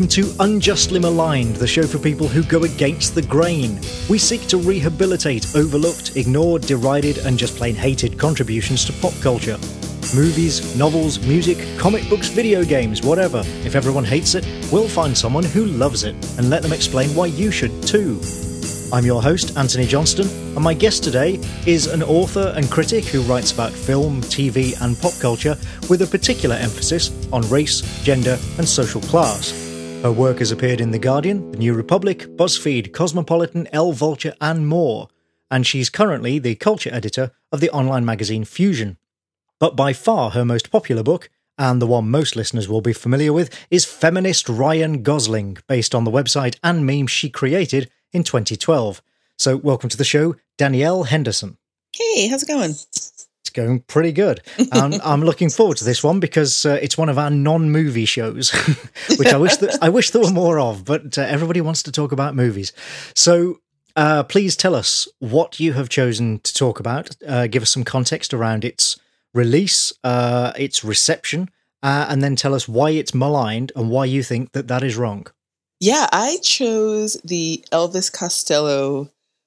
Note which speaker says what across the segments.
Speaker 1: Welcome to Unjustly Maligned, the show for people who go against the grain. We seek to rehabilitate overlooked, ignored, derided, and just plain hated contributions to pop culture. Movies, novels, music, comic books, video games, whatever. If everyone hates it, we'll find someone who loves it and let them explain why you should too. I'm your host, Anthony Johnston, and my guest today is an author and critic who writes about film, TV, and pop culture with a particular emphasis on race, gender, and social class. Her work has appeared in The Guardian, The New Republic, BuzzFeed, Cosmopolitan, Elle Vulture, and more, and she's currently the culture editor of the online magazine Fusion. But by far her most popular book, and the one most listeners will be familiar with, is Feminist Ryan Gosling, based on the website and meme she created in 2012. So welcome to the show, Danielle Henderson.
Speaker 2: Hey, how's it going?
Speaker 1: It's going pretty good. I'm looking forward to this one because it's one of our non-movie shows, which I wish there were more of, but everybody wants to talk about movies. So please tell us what you have chosen to talk about. Give us some context around its release, its reception, and then tell us why it's maligned and why you think that is wrong.
Speaker 2: Yeah, I chose the Elvis Costello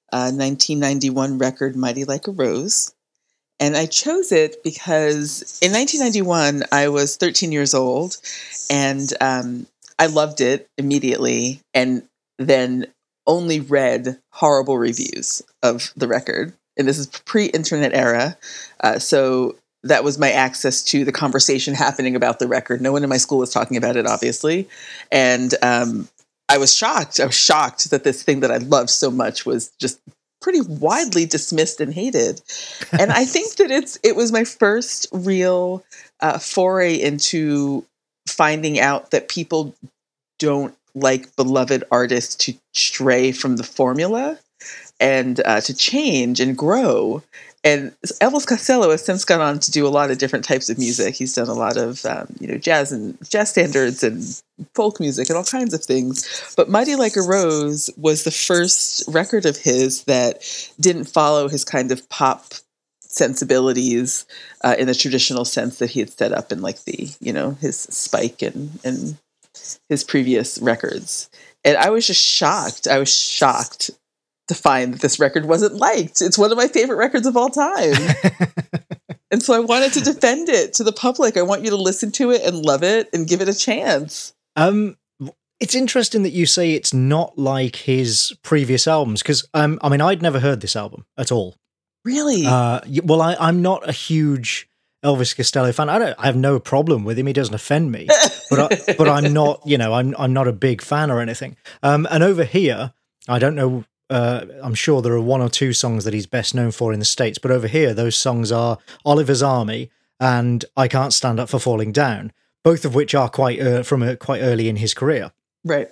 Speaker 2: 1991 record, Mighty Like a Rose. And I chose it because in 1991, I was 13 years old, and I loved it immediately, and then only read horrible reviews of the record. And this is pre-internet era, so that was my access to the conversation happening about the record. No one in my school was talking about it, obviously. And I was shocked. I was shocked that this thing that I loved so much was just pretty widely dismissed and hated. And I think that it was my first real foray into finding out that people don't like beloved artists to stray from the formula and to change and grow. And Elvis Costello has since gone on to do a lot of different types of music. He's done a lot of, jazz and jazz standards and folk music and all kinds of things. But Mighty Like a Rose was the first record of his that didn't follow his kind of pop sensibilities in the traditional sense that he had set up in his Spike and his previous records. And I was just shocked. I was shocked to find that this record wasn't liked. It's one of my favorite records of all time. And so I wanted to defend it to the public. I want you to listen to it and love it and give it a chance.
Speaker 1: It's interesting that you say it's not like his previous albums, because I'd never heard this album at all.
Speaker 2: Really?
Speaker 1: Well, I'm not a huge Elvis Costello fan. I have no problem with him. He doesn't offend me, but I'm not, I'm not a big fan or anything. And over here, I don't know. I'm sure there are one or two songs that he's best known for in the States, but over here, those songs are Oliver's Army and I Can't Stand Up for Falling Down, both of which are quite early in his career.
Speaker 2: Right.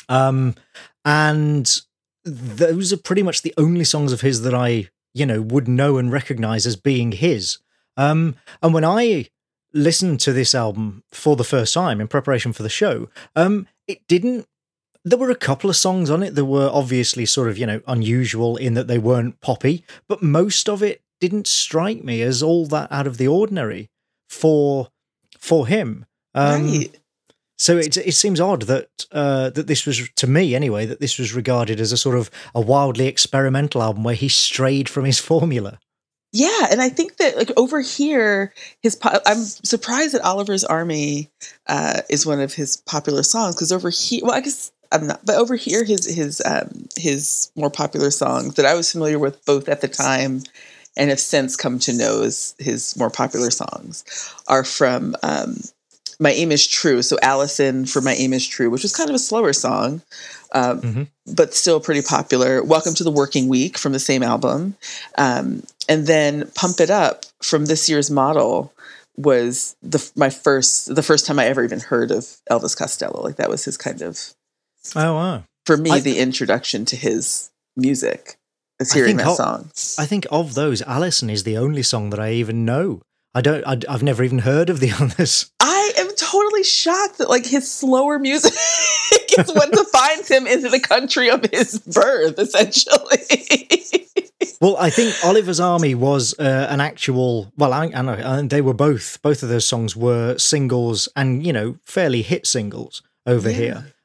Speaker 1: And those are pretty much the only songs of his that I, would know and recognize as being his. And when I listened to this album for the first time in preparation for the show, there were a couple of songs on it that were obviously sort of, unusual in that they weren't poppy, but most of it didn't strike me as all that out of the ordinary for him.
Speaker 2: Right.
Speaker 1: So it seems odd that that this was, to me anyway, that this was regarded as a sort of a wildly experimental album where he strayed from his formula.
Speaker 2: Yeah, and I think that over here, I'm surprised that Oliver's Army is one of his popular songs, because over here, well, I guess I'm not, but over here, his more popular songs that I was familiar with both at the time and have since come to know as his more popular songs are from My Aim Is True. So Allison for My Aim Is True, which was kind of a slower song, but still pretty popular. Welcome to the Working Week from the same album. And then Pump It Up from this year's Model was the first time I ever even heard of Elvis Costello. Like that was his kind of,
Speaker 1: oh wow,
Speaker 2: for me, the introduction to his music is hearing that song.
Speaker 1: I think of those, Allison is the only song that I even know. I've never even heard of the others.
Speaker 2: I am totally shocked that his slower music is what defines him into the country of his birth, essentially.
Speaker 1: Well, I think Oliver's Army was an actual. Well, I know they were both of those songs were singles and fairly hit singles over here.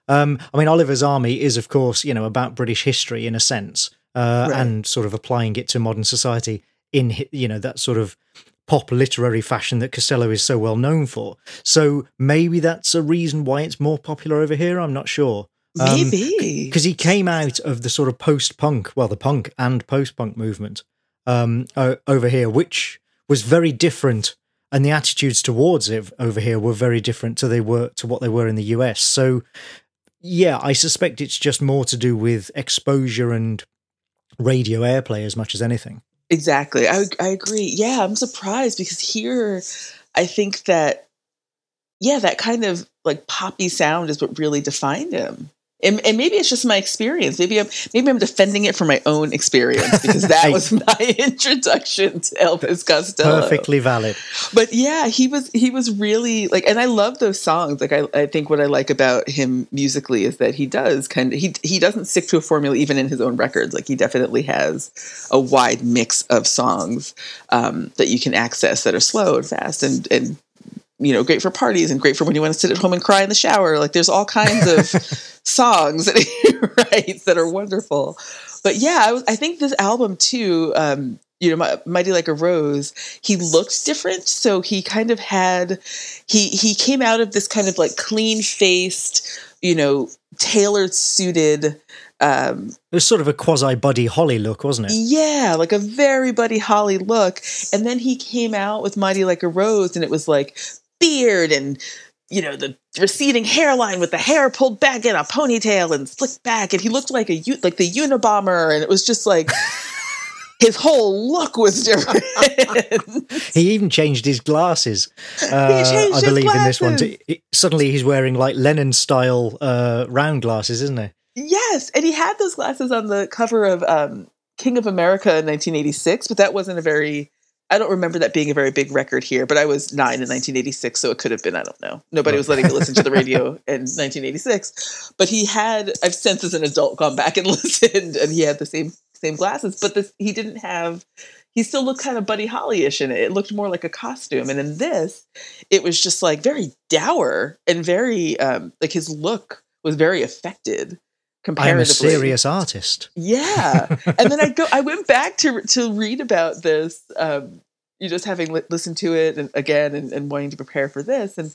Speaker 1: I mean, Oliver's Army is, of course, about British history in a sense, and sort of applying it to modern society in, that sort of pop literary fashion that Costello is so well known for. So maybe that's a reason why it's more popular over here. I'm not sure.
Speaker 2: Maybe.
Speaker 1: Because he came out of the sort of post-punk, well, the punk and post-punk movement over here, which was very different, and the attitudes towards it over here were very different to what they were in the US. So, yeah, I suspect it's just more to do with exposure and radio airplay as much as anything.
Speaker 2: Exactly. I agree. Yeah, I'm surprised because here I think that, that kind of like poppy sound is what really defined him. And maybe it's just my experience. Maybe I'm defending it from my own experience because that was my introduction to Elvis Costello.
Speaker 1: Perfectly valid.
Speaker 2: But yeah, he was really like, and I love those songs. Like I think what I like about him musically is that he does he doesn't stick to a formula even in his own records. Like he definitely has a wide mix of songs that you can access that are slow and fast and great for parties and great for when you want to sit at home and cry in the shower. Like there's all kinds of songs that he writes that are wonderful. But yeah, I think this album too, Mighty Like a Rose, he looked different. So he kind of had, he came out of this kind of like clean faced, tailored suited,
Speaker 1: it was sort of a quasi Buddy Holly look, wasn't it?
Speaker 2: Yeah, like a very Buddy Holly look. And then he came out with Mighty Like a Rose and it was like beard and the receding hairline with the hair pulled back in a ponytail and slicked back, and he looked like the Unabomber, and it was just like his whole look was different.
Speaker 1: He even changed his glasses. I believe in this one. Suddenly he's wearing like Lennon style round glasses, isn't he?
Speaker 2: Yes, and he had those glasses on the cover of King of America in 1986, but that wasn't I don't remember that being a very big record here, but I was 9 in 1986, so it could have been, I don't know. Nobody was letting me listen to the radio in 1986. But I've since as an adult gone back and listened, and he had the same glasses, but he still looked kind of Buddy Holly-ish in it. It looked more like a costume. And in this, it was just like very dour and very, like his look was very affected.
Speaker 1: I am a serious artist.
Speaker 2: Yeah. And then I went back to read about this, just having listened to it and again and wanting to prepare for this. And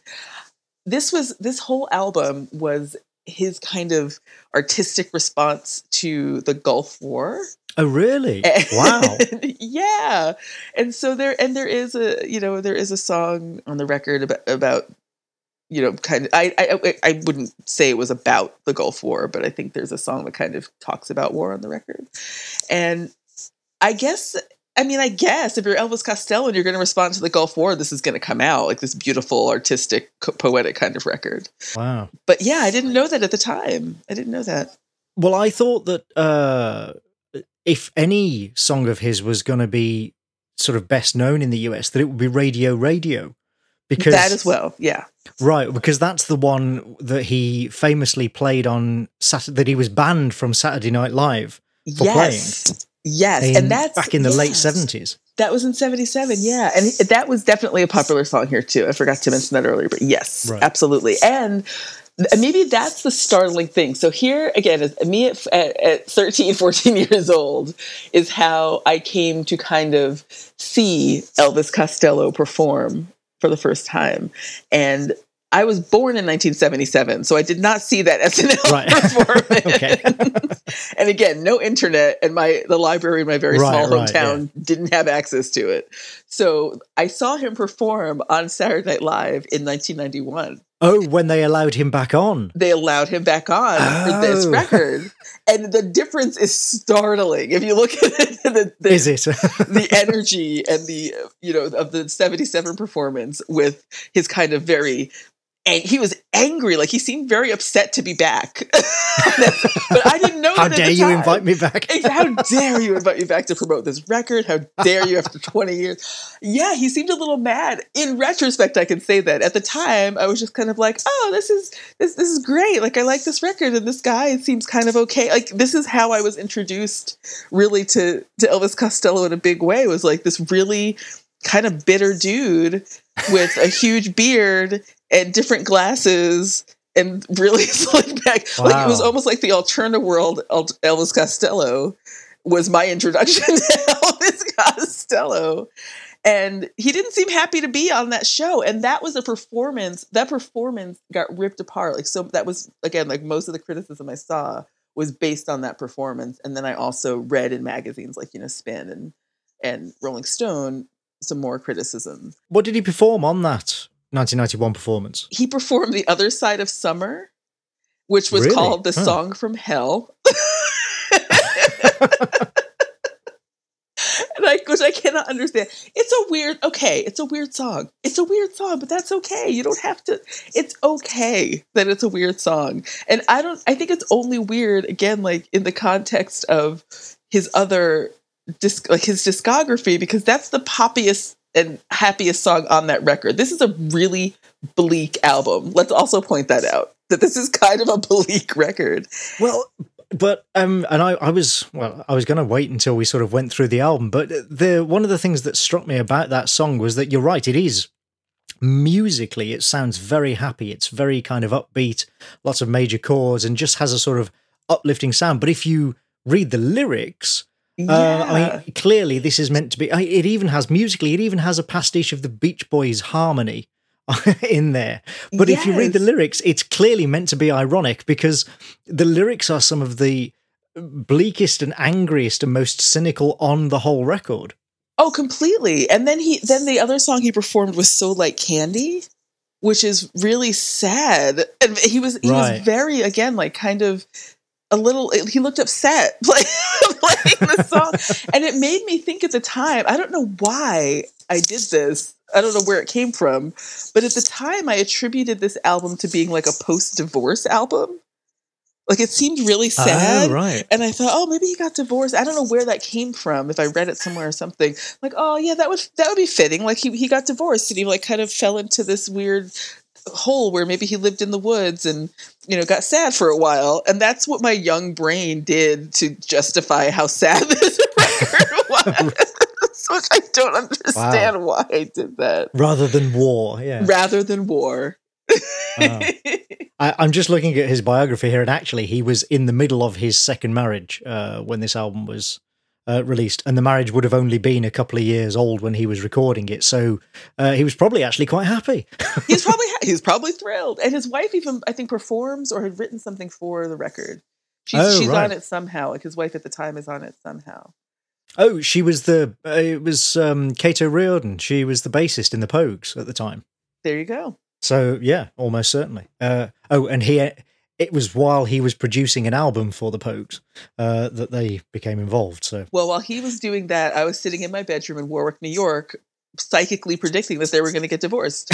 Speaker 2: this whole album was his kind of artistic response to the Gulf War.
Speaker 1: Oh, really? Wow.
Speaker 2: Yeah. And so there is a song on the record about kind of, I wouldn't say it was about the Gulf War, but I think there's a song that kind of talks about war on the record. And I guess if you're Elvis Costello and you're going to respond to the Gulf War, this is going to come out like this beautiful, artistic, poetic kind of record.
Speaker 1: Wow.
Speaker 2: But yeah, I didn't know that at the time. I didn't know that.
Speaker 1: Well, I thought that if any song of his was going to be sort of best known in the US, that it would be Radio. Because
Speaker 2: that as well, yeah.
Speaker 1: Right, because that's the one that he famously played on that he was banned from Saturday Night Live for playing.
Speaker 2: Yes, and that's
Speaker 1: back in the late 70s.
Speaker 2: That was in 77, yeah. And that was definitely a popular song here too. I forgot to mention that earlier, but yes, right. Absolutely. And maybe that's the startling thing. So here, again, is me at 13, 14 years old is how I came to kind of see Elvis Costello perform for the first time. And I was born in 1977, so I did not see that SNL performance. And again, no internet, and the library in my very small hometown didn't have access to it. So I saw him perform on Saturday Night Live in 1991.
Speaker 1: Oh, when they allowed him back on.
Speaker 2: They allowed him back on for this record. And the difference is startling. If you look at it,
Speaker 1: is it?
Speaker 2: The energy and the, of the 77 performance with his kind of very, and he was angry. Like he seemed very upset to be back. But I didn't know
Speaker 1: How dare you invite me back?
Speaker 2: How dare you invite me back to promote this record? How dare you after 20 years? Yeah, he seemed a little mad. In retrospect, I can say that. At the time, I was just kind of like, oh, this is great. Like I like this record and this guy seems kind of okay. Like this is how I was introduced really to Elvis Costello in a big way, was like this really kind of bitter dude with a huge beard and different glasses and really slick back.
Speaker 1: Wow.
Speaker 2: Like, it was almost like the Alterna World Elvis Costello was my introduction to Elvis Costello. And he didn't seem happy to be on that show. And that was a performance. That performance got ripped apart. Like, so that was, again, like most of the criticism I saw was based on that performance. And then I also read in magazines like, Spin and Rolling Stone some more criticism.
Speaker 1: What did he perform on that 1991 performance?
Speaker 2: He performed The Other Side of Summer, which was
Speaker 1: Really?
Speaker 2: called The Song from Hell. Which I cannot understand. It's a weird song. It's a weird song, but that's okay. You don't have to. It's okay that it's a weird song. And I think it's only weird, again, like in the context of his other his discography, because that's the poppiest and happiest song on that record. This is a really bleak album. Let's also point that out, that this is kind of a bleak record.
Speaker 1: Well, but and I was going to wait until we sort of went through the album, but one of the things that struck me about that song was that you're right, it is musically, it sounds very happy. It's very kind of upbeat, lots of major chords, and just has a sort of uplifting sound. But if you read the lyrics, I mean, clearly this is meant to be. It even has a pastiche of the Beach Boys harmony in there. But if you read the lyrics, it's clearly meant to be ironic, because the lyrics are some of the bleakest and angriest and most cynical on the whole record.
Speaker 2: Oh, completely. And then the other song he performed was So Like Candy, which is really sad. And he was very, again, like kind of a little, he looked upset playing the song. And it made me think at the time, I don't know why I did this. I don't know where it came from, but at the time I attributed this album to being like a post-divorce album. Like, it seemed really sad.
Speaker 1: Oh, right.
Speaker 2: And I thought, oh, maybe he got divorced. I don't know where that came from, if I read it somewhere or something. Like, oh yeah, that would be fitting. Like, he got divorced and he like kind of fell into this weird hole where maybe he lived in the woods and, got sad for a while. And that's what my young brain did to justify how sad this record was. Which I don't understand why I did that.
Speaker 1: Rather than war, yeah.
Speaker 2: Rather than war.
Speaker 1: Wow. I'm just looking at his biography here, and actually he was in the middle of his second marriage when this album was released, and the marriage would have only been a couple of years old when he was recording it, so he was probably actually quite happy.
Speaker 2: He's probably thrilled. And his wife even, I think, performs or had written something for the record. She's on it somehow. Like, his wife at the time is on it somehow.
Speaker 1: Oh, she was it was Cato Riordan. She was the bassist in the Pogues at the time.
Speaker 2: There you go.
Speaker 1: So, yeah, almost certainly. And it was while he was producing an album for the Pogues that they became involved. So,
Speaker 2: well, while he was doing that, I was sitting in my bedroom in Warwick, New York, psychically predicting that they were going to get divorced.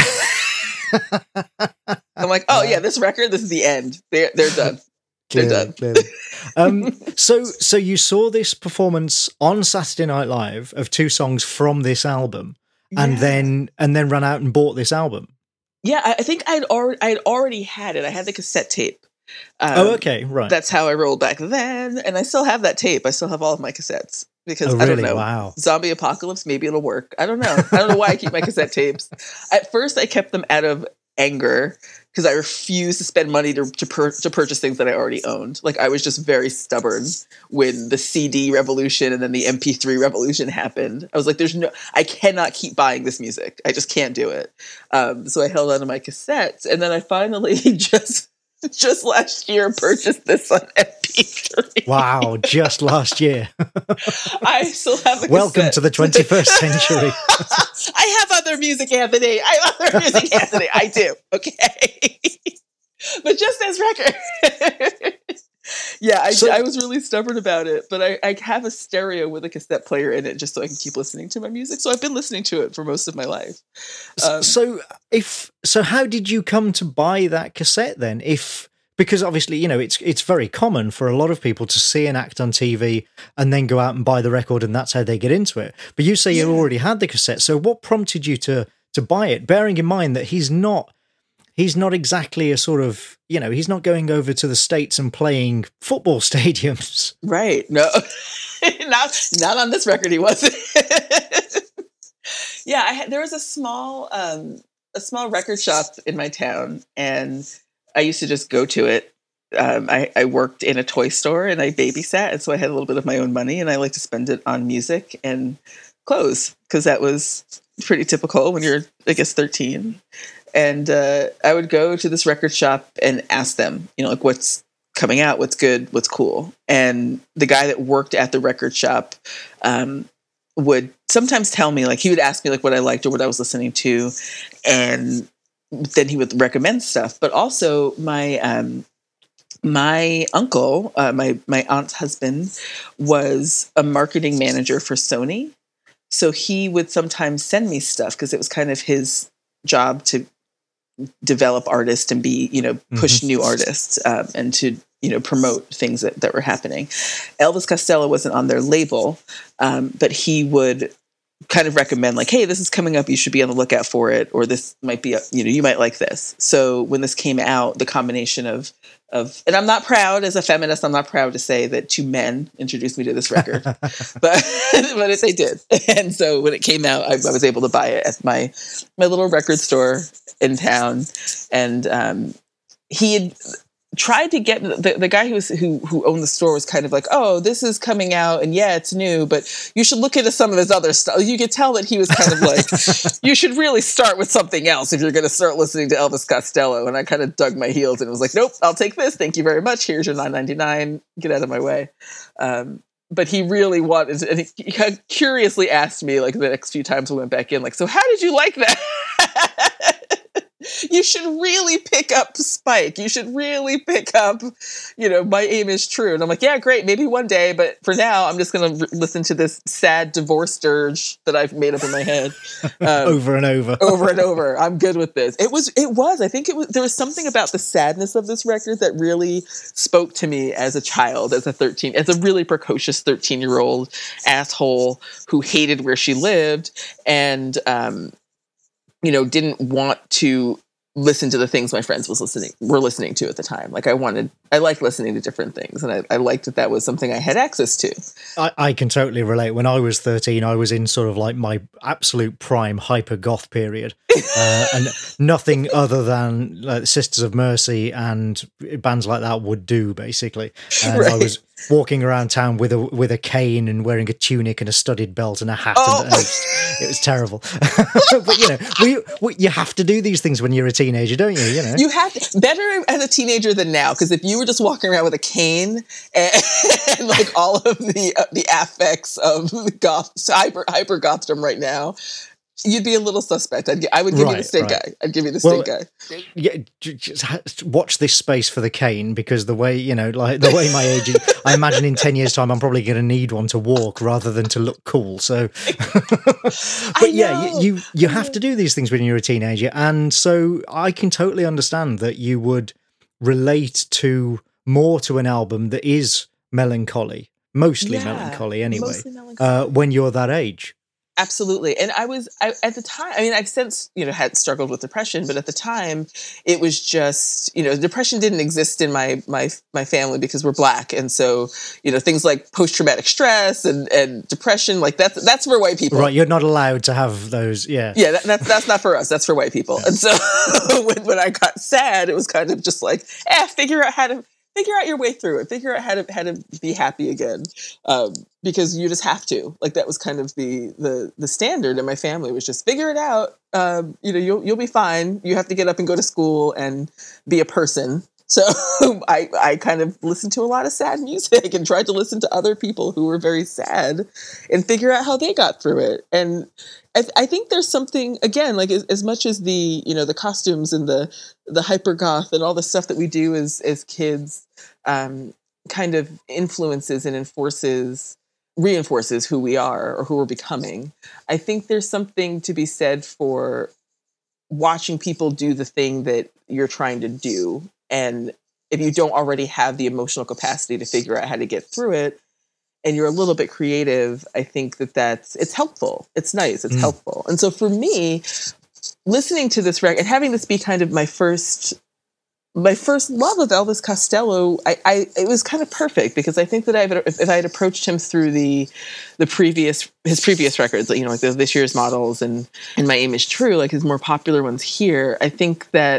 Speaker 2: I'm like, oh, yeah, this record, this is the end. They're done.
Speaker 1: Clearly. So you saw this performance on Saturday Night Live of two songs from this album, and then ran out and bought this album.
Speaker 2: Yeah, I think I'd already had it. I had the cassette tape.
Speaker 1: Okay, right.
Speaker 2: That's how I rolled back then, and I still have that tape. I still have all of my cassettes because I don't know.
Speaker 1: Wow.
Speaker 2: Zombie apocalypse, maybe it'll work. I don't know. I don't know why I keep my cassette tapes. At first, I kept them out of anger because I refused to spend money to purchase things that I already owned. Like, I was just very stubborn when the CD revolution and then the MP3 revolution happened. I was like, I cannot keep buying this music. I just can't do it. So I held on to my cassettes, and then I finally just last year purchased this on MP3.
Speaker 1: Wow, just last year.
Speaker 2: I still have the
Speaker 1: Welcome
Speaker 2: cassette.
Speaker 1: to the 21st century.
Speaker 2: I have other music, Anthony. I do. Okay. But just as record. Yeah, I was really stubborn about it, but I have a stereo with a cassette player in it just so I can keep listening to my music. So I've been listening to it for most of my life.
Speaker 1: So how did you come to buy that cassette then? Because obviously, it's very common for a lot of people to see an act on TV and then go out and buy the record, and that's how they get into it. But you say you already had the cassette. So what prompted you to buy it, bearing in mind that he's not exactly a sort of, he's not going over to the States and playing football stadiums.
Speaker 2: Right. No, not on this record. He wasn't. Yeah. There was a small record shop in my town, and I used to just go to it. I worked in a toy store and I babysat, and so I had a little bit of my own money, and I like to spend it on music and clothes because that was pretty typical when you're, I guess, 13. And I would go to this record shop and ask them, like, what's coming out, what's good, what's cool. And the guy that worked at the record shop would sometimes tell me, like, he would ask me like what I liked or what I was listening to, and then he would recommend stuff. But also my uncle, my aunt's husband, was a marketing manager for Sony. So he would sometimes send me stuff because it was kind of his job to develop artists and be, push new artists and to, promote things that were happening. Elvis Costello wasn't on their label, but he would kind of recommend, like, hey, this is coming up, you should be on the lookout for it, or this might be, you might like this. So when this came out, the combination of, and I'm not proud as a feminist, I'm not proud to say that two men introduced me to this record, but they did. And so when it came out, I was able to buy it at my little record store in town. And he had tried to get the guy who owned the store was kind of like, oh, this is coming out and yeah, it's new, but you should look into some of his other stuff. You could tell that he was kind of like, you should really start with something else if you're going to start listening to Elvis Costello. And I kind of dug my heels and was like, nope, I'll take this. Thank you very much. Here's your $9.99. Get out of my way. But he really wanted, and he curiously asked me, like, the next few times we went back in, like, so how did you like that? You should really pick up Spike. You should really pick up, My Aim Is True. And I'm like, yeah, great. Maybe one day. But for now, I'm just going to listen to this sad divorce dirge that I've made up in my head.
Speaker 1: Over and over.
Speaker 2: Over and over. I'm good with this. It was, I think there was something about the sadness of this record that really spoke to me as a child, as a really precocious 13-year-old asshole who hated where she lived and, didn't want to listen to the things my friends were listening to at the time. Like I liked listening to different things, and I liked that was something I had access to.
Speaker 1: I can totally relate. When I was 13, I was in sort of like my absolute prime hyper goth period, and nothing other than Sisters of Mercy and bands like that would do, basically. And right. I was walking around town with a cane and wearing a tunic and a studded belt and a hat.
Speaker 2: Oh.
Speaker 1: And it was terrible. But you have to do these things when you're a teenager, don't you?
Speaker 2: You have to, better as a teenager than now, because if you were just walking around with a cane and like all of the affects of goth, hyper gothdom right now, you'd be a little suspect. I would give you the stink eye. I'd give you the stink eye.
Speaker 1: Yeah, just watch this space for the cane, because the way the way my age is, I imagine in 10 years' time I'm probably going to need one to walk rather than to look cool. So, but yeah, you have to do these things when you're a teenager, and so I can totally understand that you would relate more to an album that is melancholy, mostly melancholy anyway, when you're that age.
Speaker 2: Absolutely. And I at the time, I've since, had struggled with depression, but at the time it was just, depression didn't exist in my family because we're Black. And so, things like post-traumatic stress and depression, like that's for white people.
Speaker 1: Right. You're not allowed to have those. Yeah.
Speaker 2: Yeah. That's not for us. That's for white people. And so when I got sad, it was kind of just like, figure out your way through it. Figure out how to be happy again, because you just have to. Like that was kind of the standard in my family, was just figure it out. You'll be fine. You have to get up and go to school and be a person. So I kind of listened to a lot of sad music and tried to listen to other people who were very sad and figure out how they got through it. And I think there's something, again, like as much as the costumes and the hyper goth and all the stuff that we do as kids kind of influences and reinforces who we are or who we're becoming. I think there's something to be said for watching people do the thing that you're trying to do. And if you don't already have the emotional capacity to figure out how to get through it, and you're a little bit creative, I think it's helpful. It's nice. It's helpful. And so for me, listening to this record and having this be kind of my first love of Elvis Costello, it was kind of perfect, because I think that if I had approached him through his previous records, like This Year's Models and My Aim Is True, like his more popular ones here, I think that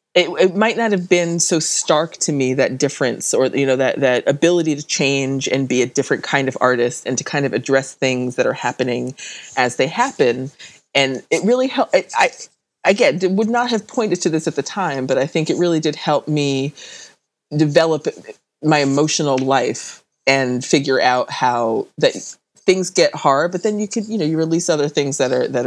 Speaker 2: it might not have been so stark to me, that difference, or, you know, that ability to change and be a different kind of artist and to kind of address things that are happening as they happen. And it really helped. I again, would not have pointed to this at the time, but I think it really did help me develop my emotional life and figure out how that things get hard, but then you could, you know, you release other things that are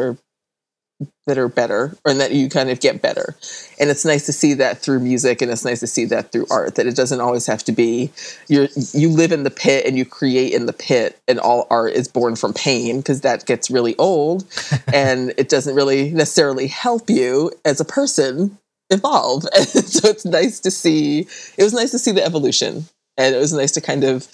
Speaker 2: better, or that you kind of get better. And it's nice to see that through music, and it's nice to see that through art, that it doesn't always have to be you live in the pit and you create in the pit, and all art is born from pain, because that gets really old and it doesn't really necessarily help you as a person evolve. And so it was nice to see the evolution, and it was nice to kind of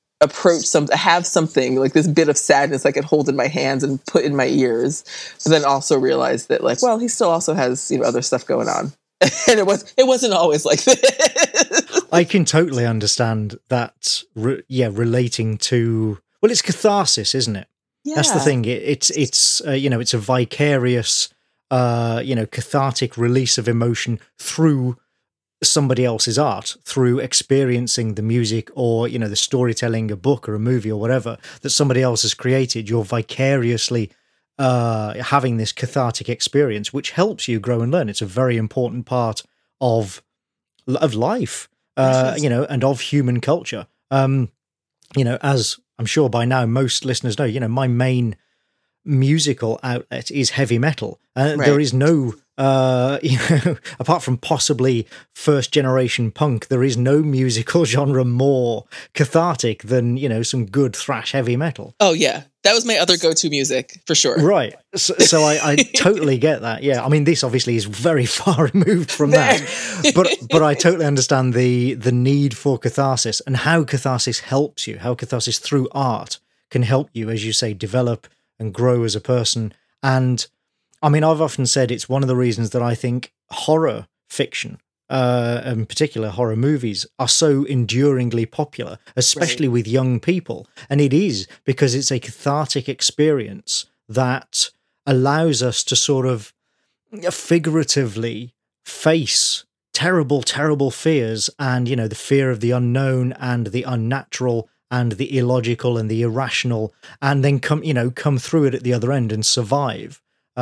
Speaker 2: have something like this bit of sadness I could hold in my hands and put in my ears, but then also realize that, like, well, he still also has, you know, other stuff going on. And it wasn't always like this.
Speaker 1: I can totally understand that. Relating to, well, it's catharsis, isn't it?
Speaker 2: Yeah.
Speaker 1: That's the thing. It's you know, it's a vicarious, you know, cathartic release of emotion through somebody else's art, through experiencing the music, or, you know, the storytelling, a book or a movie or whatever that somebody else has created. You're vicariously having this cathartic experience, which helps you grow and learn. It's a very important part of life, you know, and of human culture. You know, as I'm sure by now most listeners know, you know, my main musical outlet is heavy metal.
Speaker 2: Right.
Speaker 1: There is no you know, apart from possibly first generation punk, there is no musical genre more cathartic than, you know, some good thrash heavy metal.
Speaker 2: Oh yeah, that was my other go-to music for sure.
Speaker 1: Right. So I totally get that. Yeah, I mean, this obviously is very far removed from that, but I totally understand the need for catharsis, and how catharsis helps you, how catharsis through art can help you, as you say, develop and grow as a person. And I mean, I've often said it's one of the reasons that I think horror fiction, in particular horror movies, are so enduringly popular, especially with young people. And it is because it's a cathartic experience that allows us to sort of figuratively face terrible, terrible fears, and, you know, the fear of the unknown and the unnatural and the illogical and the irrational, and then come through it at the other end and survive.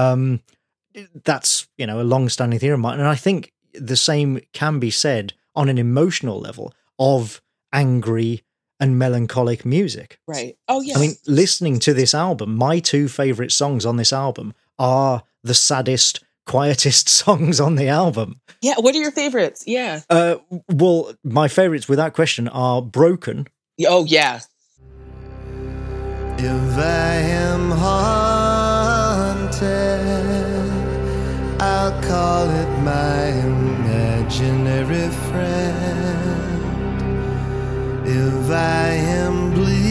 Speaker 1: That's, you know, a long-standing theory of mine, and I think the same can be said on an emotional level of angry and melancholic music.
Speaker 2: Right. Oh yeah.
Speaker 1: I mean, listening to this album, my two favorite songs on this album are the saddest, quietest songs on the album.
Speaker 2: Yeah. What are your favorites? Yeah.
Speaker 1: Well, my favorites, without question, are Broken.
Speaker 2: Oh yeah.
Speaker 3: If I am haunted, I'll call it my imaginary friend. If I am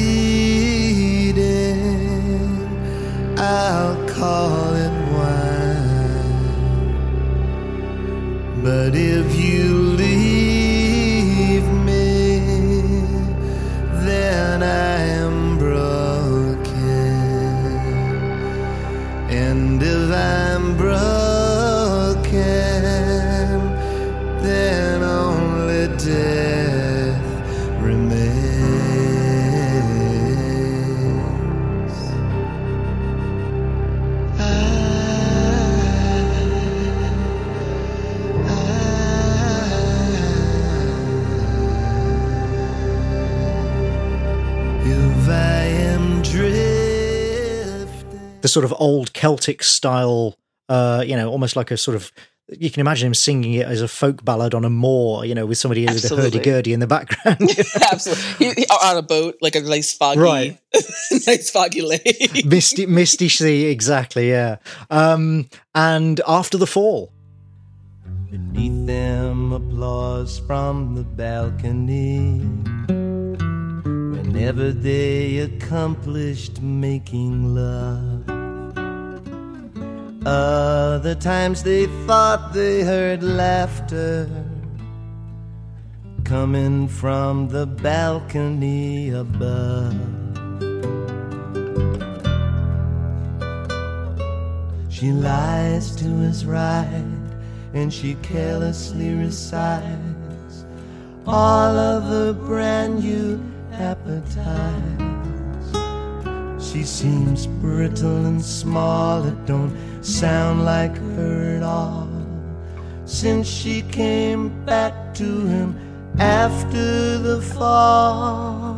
Speaker 3: bleeding, I'll call it wine. But if you leave me, then I am broken. And if I'm broken, then only death remains. If I am drifting,
Speaker 1: the sort of old Celtic style, you know, almost like a sort of, you can imagine him singing it as a folk ballad on a moor, you know, with somebody with a hurdy-gurdy in the background.
Speaker 2: Absolutely. On a boat, like a nice foggy,
Speaker 1: right.
Speaker 2: nice foggy lake.
Speaker 1: Misty sea, exactly, yeah. And After the Fall.
Speaker 3: beneath them applause from the balcony. Whenever they accomplished making love, other times they thought they heard laughter coming from the balcony above. She lies to his right and she carelessly recites all of the brand new appetites. She seems brittle and small, it don't sound like her at all. Since she came back to him after the fall,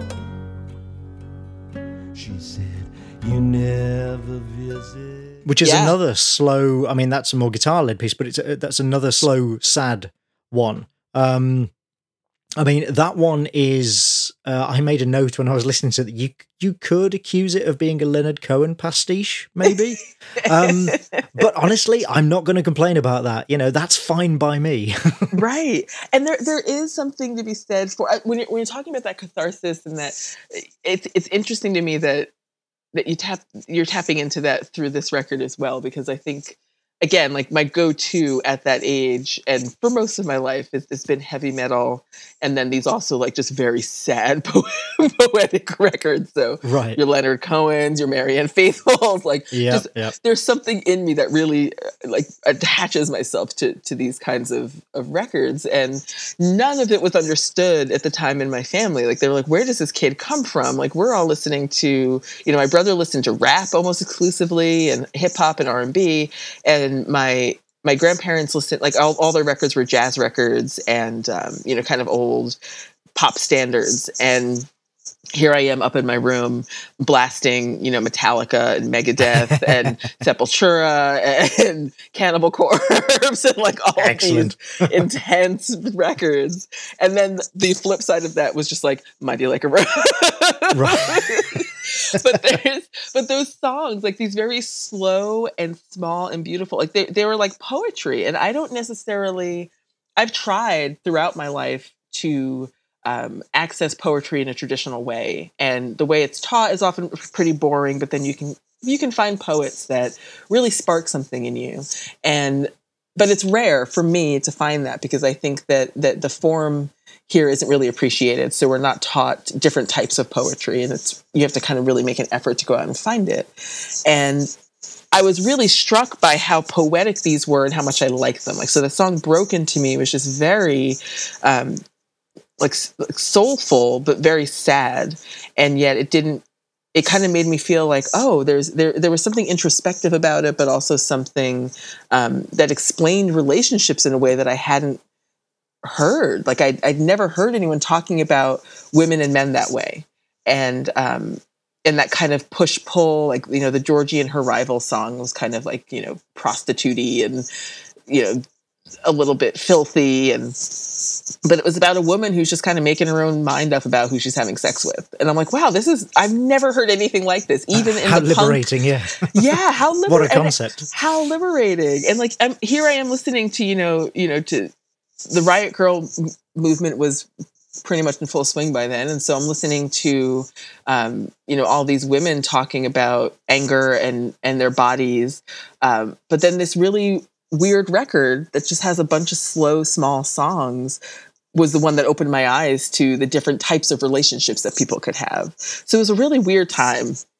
Speaker 3: she said, you never visit.
Speaker 1: Which is another slow, I mean, that's a more guitar-led piece, but that's another slow, sad one. I mean, that one is, I made a note when I was listening to it, you could accuse it of being a Leonard Cohen pastiche, maybe. But honestly, I'm not going to complain about that. You know, that's fine by me.
Speaker 2: Right. And there is something to be said for, when you're talking about that catharsis, and that it's interesting to me that you're tapping into that through this record as well, because I think, again, like my go-to at that age and for most of my life it's been heavy metal, and then these also like just very sad poetic records. So
Speaker 1: right.
Speaker 2: Your Leonard Cohens, your Marianne Faithfuls, like there's something in me that really like attaches myself to these kinds of records, and none of it was understood at the time in my family. Like they were like, where does this kid come from? Like we're all listening to, you know, my brother listened to rap almost exclusively and hip hop and R&B, and my grandparents listened, like all their records were jazz records and, you know, kind of old pop standards. And here I am up in my room blasting, you know, Metallica and Megadeth and Sepultura and Cannibal Corpse and like all these intense records. And then the flip side of that was just like Mighty Like a Rose.
Speaker 1: Right.
Speaker 2: but those songs, like these very slow and small and beautiful, like they were like poetry. And I don't necessarily, I've tried throughout my life to access poetry in a traditional way. And the way it's taught is often pretty boring, but then you can find poets that really spark something in you. But it's rare for me to find that, because I think that the form here isn't really appreciated. So we're not taught different types of poetry, and you have to kind of really make an effort to go out and find it. And I was really struck by how poetic these were and how much I liked them. Like, so the song Broken to me was just very, like soulful, but very sad. And yet it kind of made me feel like, oh, there was something introspective about it, but also something that explained relationships in a way that I hadn't heard. Like I'd never heard anyone talking about women and men that way. And that kind of push-pull, like, you know, the Georgie and Her Rival song was kind of like, you know, prostitute-y and, you know, a little bit filthy, but it was about a woman who's just kind of making her own mind up about who she's having sex with. And I'm like, wow, I've never heard anything like this, even in
Speaker 1: how
Speaker 2: the
Speaker 1: liberating,
Speaker 2: punk. Yeah, how liberating.
Speaker 1: What a concept.
Speaker 2: How liberating. And like, here I am listening to, you know, to the Riot Girl movement was pretty much in full swing by then. And so I'm listening to, you know, all these women talking about anger and their bodies. But then this really weird record that just has a bunch of slow, small songs was the one that opened my eyes to the different types of relationships that people could have. So it was a really weird time. So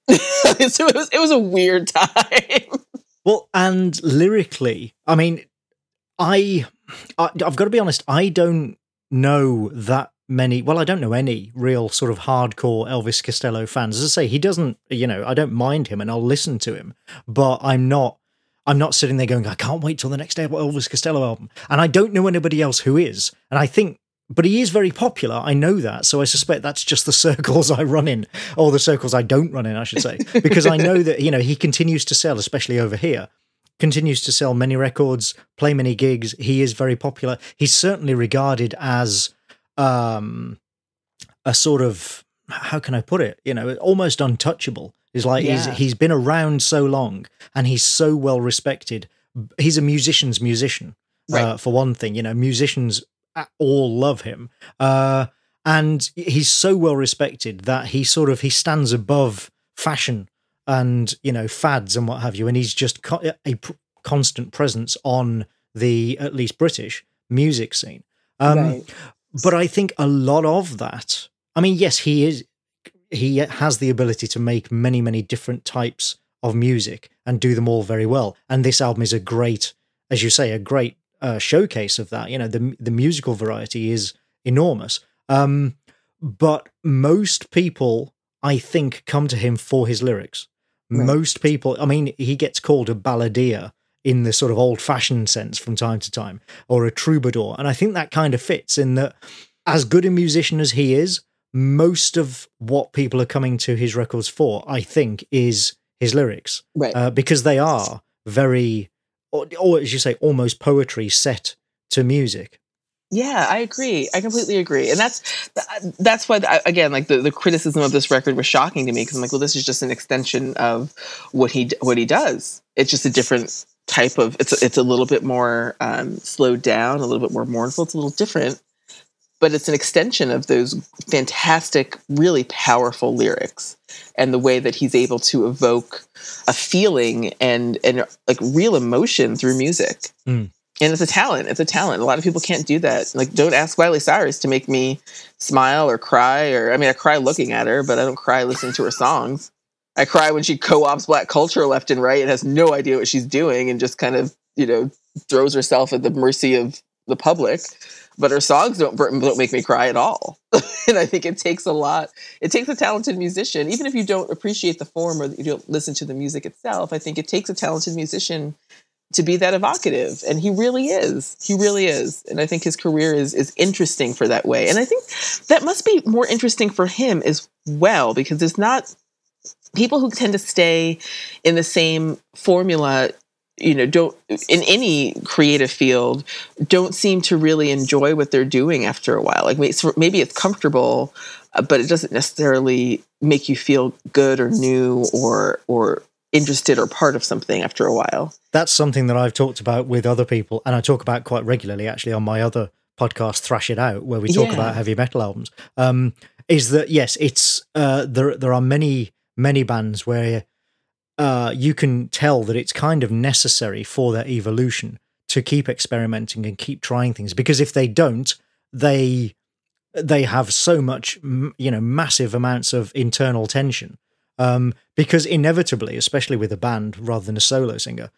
Speaker 2: it was a weird time.
Speaker 1: Well, and lyrically, I mean, I've got to be honest, I don't know that many, well, I don't know any real sort of hardcore Elvis Costello fans. As I say, he doesn't, you know, I don't mind him and I'll listen to him, but I'm not sitting there going, I can't wait till the next Elvis Costello album. And I don't know anybody else who is. And I think, but he is very popular. I know that. So I suspect that's just the circles I run in, or the circles I don't run in, I should say, because I know that, you know, he continues to sell, especially over here, continues to sell many records, play many gigs. He is very popular. He's certainly regarded as a sort of, how can I put it? You know, almost untouchable. It's like he's been around so long and he's so well respected. He's a musician's musician, right. For one thing. You know, musicians all love him. And he's so well respected that he stands above fashion and, you know, fads and what have you. And he's just a constant presence on the, at least British, music scene. Right. But I think a lot of that, I mean, yes, he has the ability to make many, many different types of music and do them all very well. And this album is a great as you say, a great showcase of that. You know, the musical variety is enormous. But most people, I think, come to him for his lyrics. Right. Most people, I mean, he gets called a balladeer in the sort of old-fashioned sense from time to time, or a troubadour. And I think that kind of fits in that, as good a musician as he is, most of what people are coming to his records for, I think, is his lyrics.
Speaker 2: Right.
Speaker 1: Because they are very, or as you say, almost poetry set to music.
Speaker 2: Yeah, I agree. I completely agree. And that's why, again, like the criticism of this record was shocking to me, because I'm like, well, this is just an extension of what he does. It's just a different type of, it's a little bit more slowed down, a little bit more mournful. It's a little different, but it's an extension of those fantastic, really powerful lyrics and the way that he's able to evoke a feeling and like real emotion through music. Mm. And it's a talent. It's a talent. A lot of people can't do that. Like, don't ask Miley Cyrus to make me smile or cry. Or, I mean, I cry looking at her, but I don't cry listening to her songs. I cry when she co-ops Black culture left and right and has no idea what she's doing and just kind of, throws herself at the mercy of the public. But her songs don't make me cry at all. And I think it takes a lot. It takes a talented musician, even if you don't appreciate the form or you don't listen to the music itself. I think it takes a talented musician to be that evocative. And he really is. He really is. And I think his career is interesting for that way. And I think that must be more interesting for him as well, because there's not people who tend to stay in the same formula, don't, in any creative field, don't seem to really enjoy what they're doing after a while. Like, maybe it's comfortable, but it doesn't necessarily make you feel good or new or interested or part of something after a while.
Speaker 1: That's something that I've talked about with other people, and I talk about quite regularly actually on my other podcast, Thrash It Out, where we talk about heavy metal albums. Is that, yes, it's there are many bands where you can tell that it's kind of necessary for their evolution to keep experimenting and keep trying things, because if they don't, they have so much, massive amounts of internal tension. Because inevitably, especially with a band rather than a solo singer,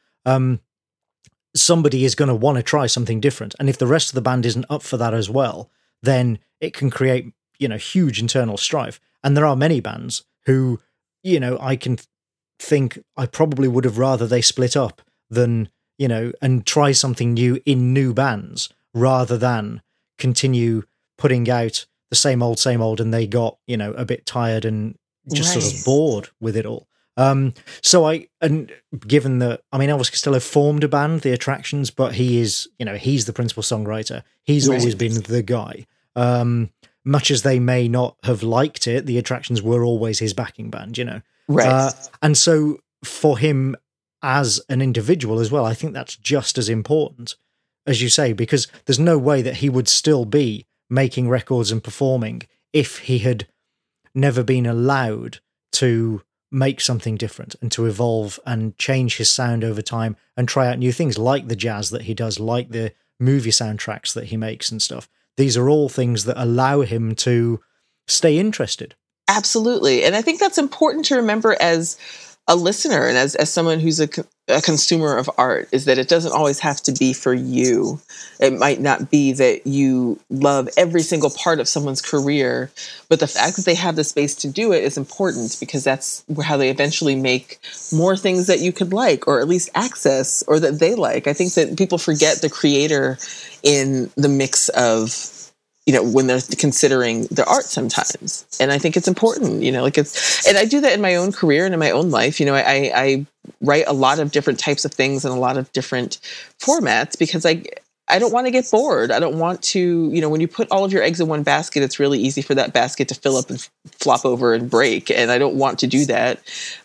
Speaker 1: somebody is going to want to try something different. And if the rest of the band isn't up for that as well, then it can create, huge internal strife. And there are many bands who, I can think I probably would have rather they split up than, and try something new in new bands rather than continue putting out the same old, and they got, a bit tired and just sort of bored with it all. Given that, Elvis Costello formed a band, The Attractions, but he is, he's the principal songwriter. He's always been the guy. Much as they may not have liked it, The Attractions were always his backing band,
Speaker 2: Right.
Speaker 1: And so for him as an individual as well, I think that's just as important, as you say, because there's no way that he would still be making records and performing if he had never been allowed to make something different and to evolve and change his sound over time and try out new things like the jazz that he does, like the movie soundtracks that he makes and stuff. These are all things that allow him to stay interested.
Speaker 2: Absolutely. And I think that's important to remember as a listener and as someone who's a consumer of art, is that it doesn't always have to be for you. It might not be that you love every single part of someone's career, but the fact that they have the space to do it is important, because that's how they eventually make more things that you could like, or at least access, or that they like. I think that people forget the creator in the mix of, when they're considering the art sometimes. And I think it's important, and I do that in my own career and in my own life. I write a lot of different types of things in a lot of different formats, because I don't want to get bored. I don't want to, when you put all of your eggs in one basket, it's really easy for that basket to fill up and flop over and break. And I don't want to do that.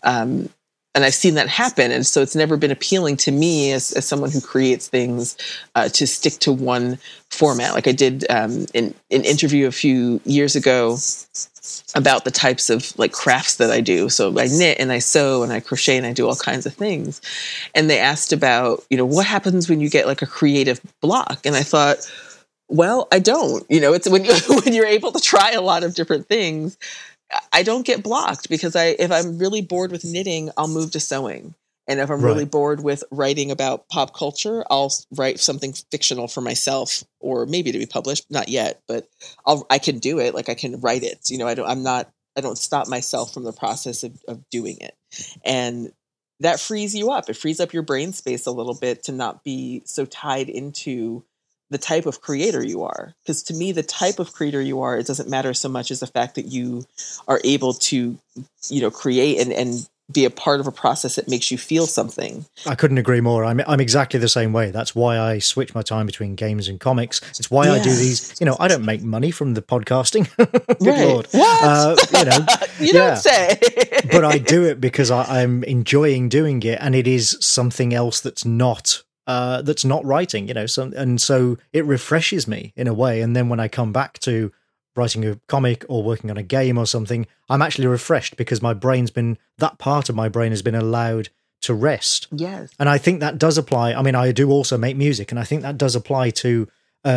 Speaker 2: And I've seen that happen. And so it's never been appealing to me as someone who creates things to stick to one format. Like I did an interview a few years ago about the types of like crafts that I do. So I knit and I sew and I crochet and I do all kinds of things. And they asked about, what happens when you get like a creative block? And I thought, well, I don't. It's when you're able to try a lot of different things, I don't get blocked, because if I'm really bored with knitting, I'll move to sewing. And if I'm really bored with writing about pop culture, I'll write something fictional for myself, or maybe to be published. Not yet, but I can do it. Like I can write it. You know, I don't stop myself from the process of doing it. And that frees you up. It frees up your brain space a little bit to not be so tied into the type of creator you are. Because to me, the type of creator you are, it doesn't matter so much as the fact that you are able to, you know, create and be a part of a process that makes you feel something.
Speaker 1: I couldn't agree more. I'm exactly the same way. That's why I switch my time between games and comics. It's why I do these. You know, I don't make money from the podcasting. Good Lord.
Speaker 2: What?
Speaker 1: You know,
Speaker 2: you don't say.
Speaker 1: But I do it because I'm enjoying doing it, and it is something else that's not writing. You know, so it refreshes me in a way. And then when I come back to writing a comic or working on a game or something, I'm actually refreshed because that part of my brain has been allowed to rest.
Speaker 2: Yes.
Speaker 1: And I think that does apply. I mean, I do also make music, and I think that does apply to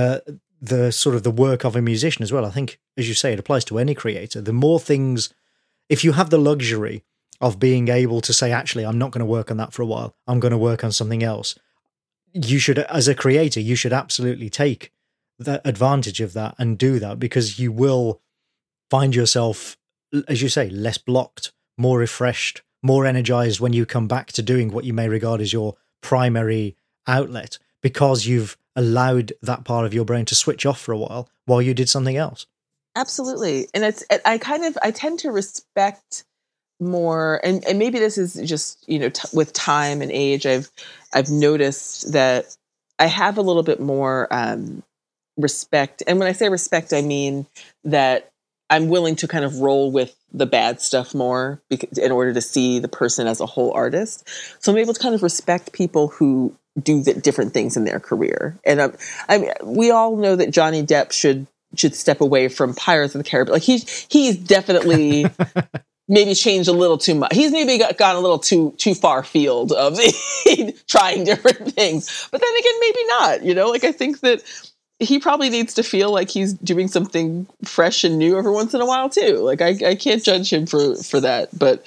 Speaker 1: the sort of the work of a musician as well. I think, as you say, it applies to any creator. The more things, if you have the luxury of being able to say, actually, I'm not going to work on that for a while, I'm going to work on something else, you should, as a creator, you should absolutely take the advantage of that and do that, because you will find yourself, as you say, less blocked, more refreshed, more energized when you come back to doing what you may regard as your primary outlet, because you've allowed that part of your brain to switch off for a while you did something else.
Speaker 2: Absolutely. And I tend to respect more, and maybe this is just, you know, with time and age, I've noticed that I have a little bit more respect. And when I say respect, I mean that I'm willing to kind of roll with the bad stuff more in order to see the person as a whole artist. So I'm able to kind of respect people who do different things in their career. And we all know that Johnny Depp should step away from Pirates of the Caribbean. Like he's definitely maybe changed a little too much. He's maybe gone a little too far field of trying different things. But then again, maybe not. You know, like I think that he probably needs to feel like he's doing something fresh and new every once in a while too. Like I can't judge him for that, but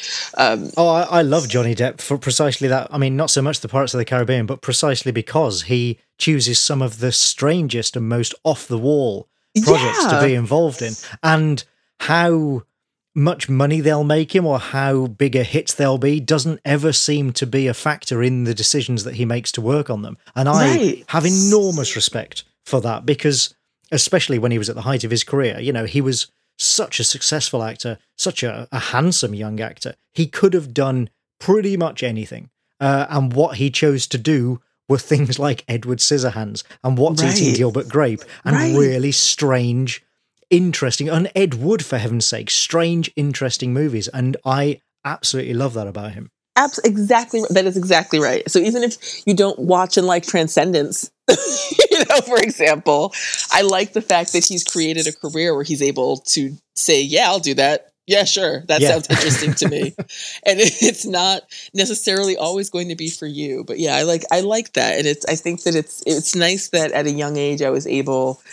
Speaker 1: I love Johnny Depp for precisely that. I mean, not so much the Pirates of the Caribbean, but precisely because he chooses some of the strangest and most off the wall projects to be involved in, and how much money they'll make him or how big a hits they'll be doesn't ever seem to be a factor in the decisions that he makes to work on them. And I have enormous respect for that, because especially when he was at the height of his career, you know, he was such a successful actor, such a handsome young actor. He could have done pretty much anything. And what he chose to do were things like Edward Scissorhands and What's Eating Gilbert Grape, and really strange, interesting, and Ed Wood, for heaven's sake, strange, interesting movies. And I absolutely love that about him.
Speaker 2: Exactly. That is exactly right. So even if you don't watch and like Transcendence, you know, for example, I like the fact that he's created a career where he's able to say, yeah, I'll do that. Yeah, sure. That sounds interesting to me. And it's not necessarily always going to be for you, but yeah, I like that. And I think that it's nice that at a young age I was able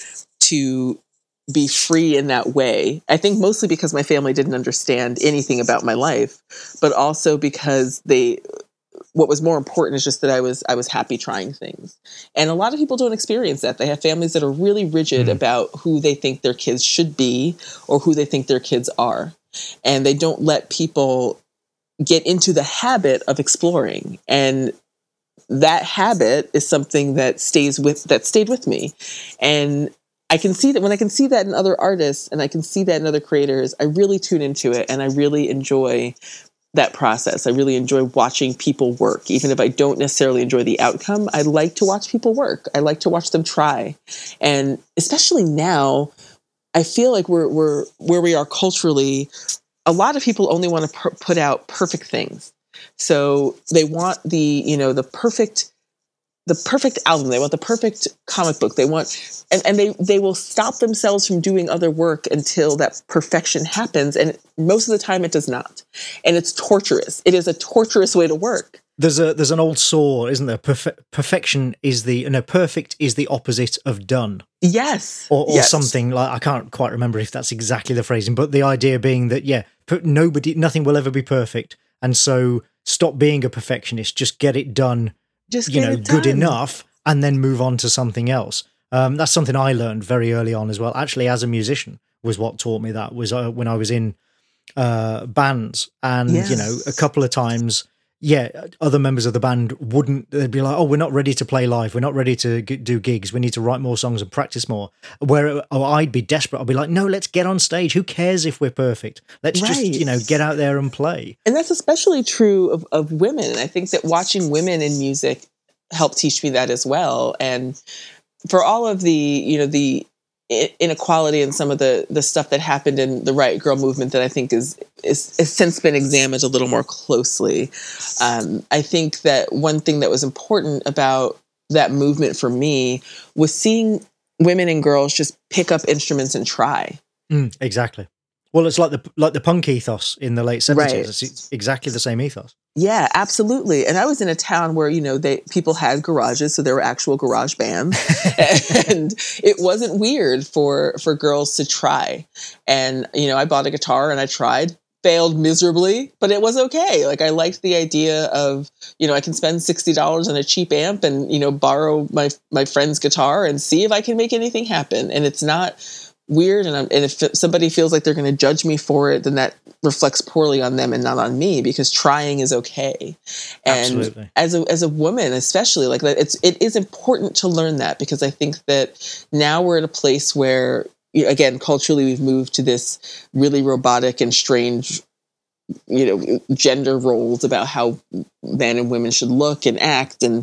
Speaker 2: to be free in that way. I think mostly because my family didn't understand anything about my life, but also because what was more important is just that I was happy trying things. And a lot of people don't experience that. They have families that are really rigid about who they think their kids should be or who they think their kids are. And they don't let people get into the habit of exploring. And that habit is something that stayed with me. And I can see that when I can see that in other artists and I can see that in other creators, I really tune into it and I really enjoy that process. I really enjoy watching people work. Even if I don't necessarily enjoy the outcome, I like to watch people work. I like to watch them try. And especially now, I feel like we're where we are culturally, a lot of people only want to put out perfect things. So they want the perfect album. They want the perfect comic book. They want, and they will stop themselves from doing other work until that perfection happens. And most of the time it does not. And it's torturous. It is a torturous way to work.
Speaker 1: There's an old saw, isn't there? Perfect is the opposite of done.
Speaker 2: Yes.
Speaker 1: Or something like, I can't quite remember if that's exactly the phrasing, but the idea being that, nothing will ever be perfect. And so stop being a perfectionist, just get it done,
Speaker 2: Just
Speaker 1: you
Speaker 2: get
Speaker 1: know,
Speaker 2: it
Speaker 1: good
Speaker 2: done.
Speaker 1: enough, and then move on to something else. That's something I learned very early on as well. Actually, as a musician, was what taught me that, was when I was in bands, and
Speaker 2: Yeah.
Speaker 1: you know, a couple of times, other members of the band they'd be like, oh, we're not ready to play live, we're not ready to do gigs, we need to write more songs and practice more. Where I'd be desperate, I'd be like, no, let's get on stage, who cares if we're perfect, let's just,
Speaker 2: Right.
Speaker 1: you know, get out there and play.
Speaker 2: And that's especially true of women. And I think that watching women in music helped teach me that as well. And for all of the, you know, the inequality and some of the stuff that happened in the Riot Girl movement that I think is since been examined a little more closely. I think that one thing that was important about that movement for me was seeing women and girls just pick up instruments and try.
Speaker 1: Exactly. Well, it's like the punk ethos in the late 70s.
Speaker 2: Right.
Speaker 1: It's exactly the same ethos.
Speaker 2: Yeah, absolutely. And I was in a town where, you know, people had garages, so there were actual garage bands. And it wasn't weird for girls to try. And, you know, I bought a guitar and I tried, failed miserably, but it was okay. Like, I liked the idea of, you know, I can spend $60 on a cheap amp and, you know, borrow my friend's guitar and see if I can make anything happen. And it's not weird, and if somebody feels like they're going to judge me for it, then that reflects poorly on them and not on me, because trying is okay. And
Speaker 1: Absolutely.
Speaker 2: as a woman, especially, like, it is important to learn that, because I think that now we're at a place where, again, culturally, we've moved to this really robotic and strange, you know, gender roles about how men and women should look and act, and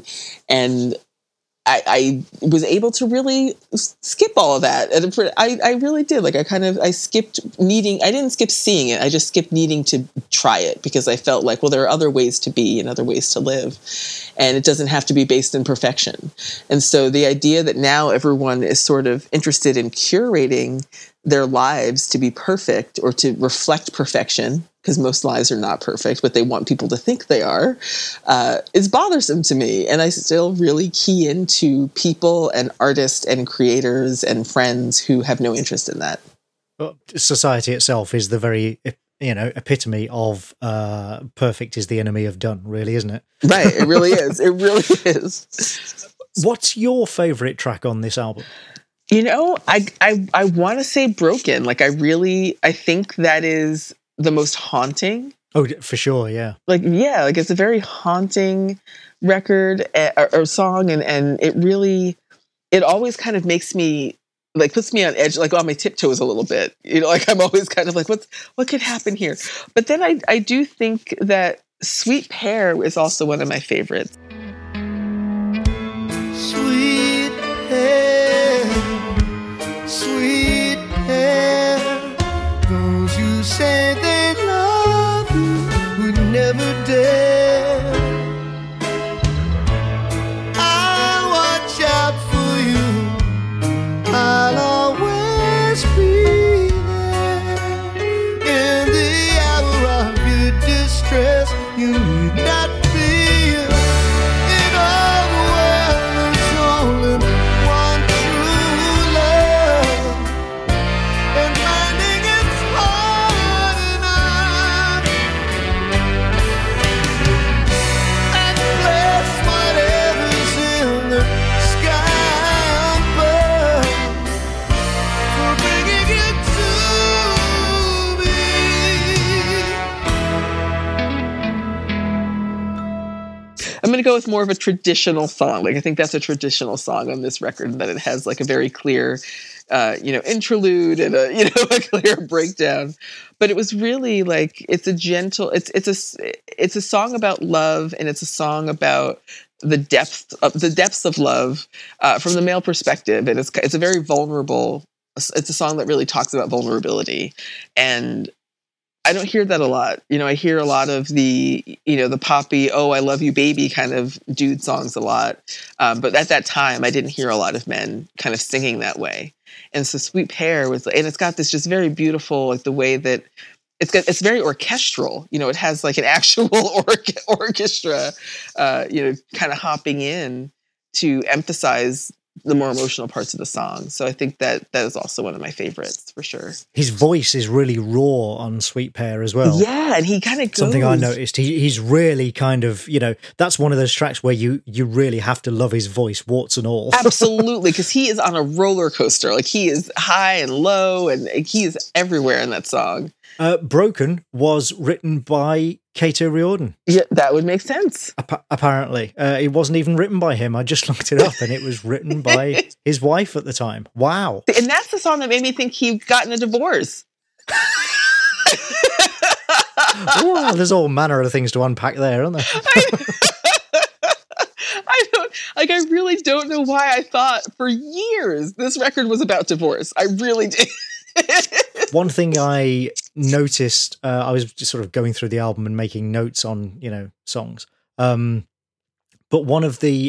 Speaker 2: I was able to really skip all of that. And I really did. Like, I skipped needing, I didn't skip seeing it. I just skipped needing to try it, because I felt like, well, there are other ways to be and other ways to live. And it doesn't have to be based in perfection. And so the idea that now everyone is sort of interested in curating their lives to be perfect or to reflect perfection, because most lives are not perfect, but they want people to think they are, is bothersome to me. And I still really key into people and artists and creators and friends who have no interest in that.
Speaker 1: Well, society itself is the very, you know, epitome of perfect is the enemy of done, really, isn't it?
Speaker 2: Right. It really is. It really is.
Speaker 1: What's your favorite track on this album?
Speaker 2: You know, I want to say Broken. Like, I think that is the most haunting.
Speaker 1: Oh, for sure, yeah.
Speaker 2: Like it's a very haunting record or song, and it always kind of makes me, like, puts me on edge, like on my tiptoes a little bit. You know, like, I'm always kind of like, what could happen here? But then I do think that Sweet Pear is also one of my favorites.
Speaker 3: Sweet pear, sweet pear, those who say they love you would never dare. I'll watch out for you, I'll always be there. In the hour of your distress, you need not fear. In all the world there's only one true love, and finding it's hard enough. And bless whatever's in the sky above for bringing it to me.
Speaker 2: I'm going to go with more of a traditional song. Like, I think that's a traditional song on this record, that it has like a very clear, interlude and a clear breakdown. But it was really like, it's a gentle, it's a song about love, and it's a song about the depths of love from the male perspective. And it's a very vulnerable. It's a song that really talks about vulnerability, and I don't hear that a lot. You know, I hear a lot of the poppy, oh, I love you, baby kind of dude songs a lot. But at that time, I didn't hear a lot of men kind of singing that way. And so Sweet Pear and it's got this just very beautiful, like, the way that it's very orchestral. You know, it has like an actual orchestra, kind of hopping in to emphasize the more emotional parts of the song. So I think that is also one of my favorites for sure.
Speaker 1: His voice is really raw on Sweet Pear as well.
Speaker 2: Yeah, and he kind of goes...
Speaker 1: Something I noticed. He's really kind of, that's one of those tracks where you really have to love his voice, warts and all.
Speaker 2: Absolutely, because he is on a roller coaster. Like, he is high and low, and he is everywhere in that song.
Speaker 1: Broken was written by Cato Riordan.
Speaker 2: Yeah, that would make sense.
Speaker 1: Apparently. It wasn't even written by him. I just looked it up, and it was written by his wife at the time. Wow.
Speaker 2: And that's the song that made me think he'd gotten a divorce.
Speaker 1: Oh, there's all manner of things to unpack there, aren't there?
Speaker 2: I really don't know why I thought for years this record was about divorce. I really did.
Speaker 1: One thing I noticed, I was just sort of going through the album and making notes on, songs. But one of the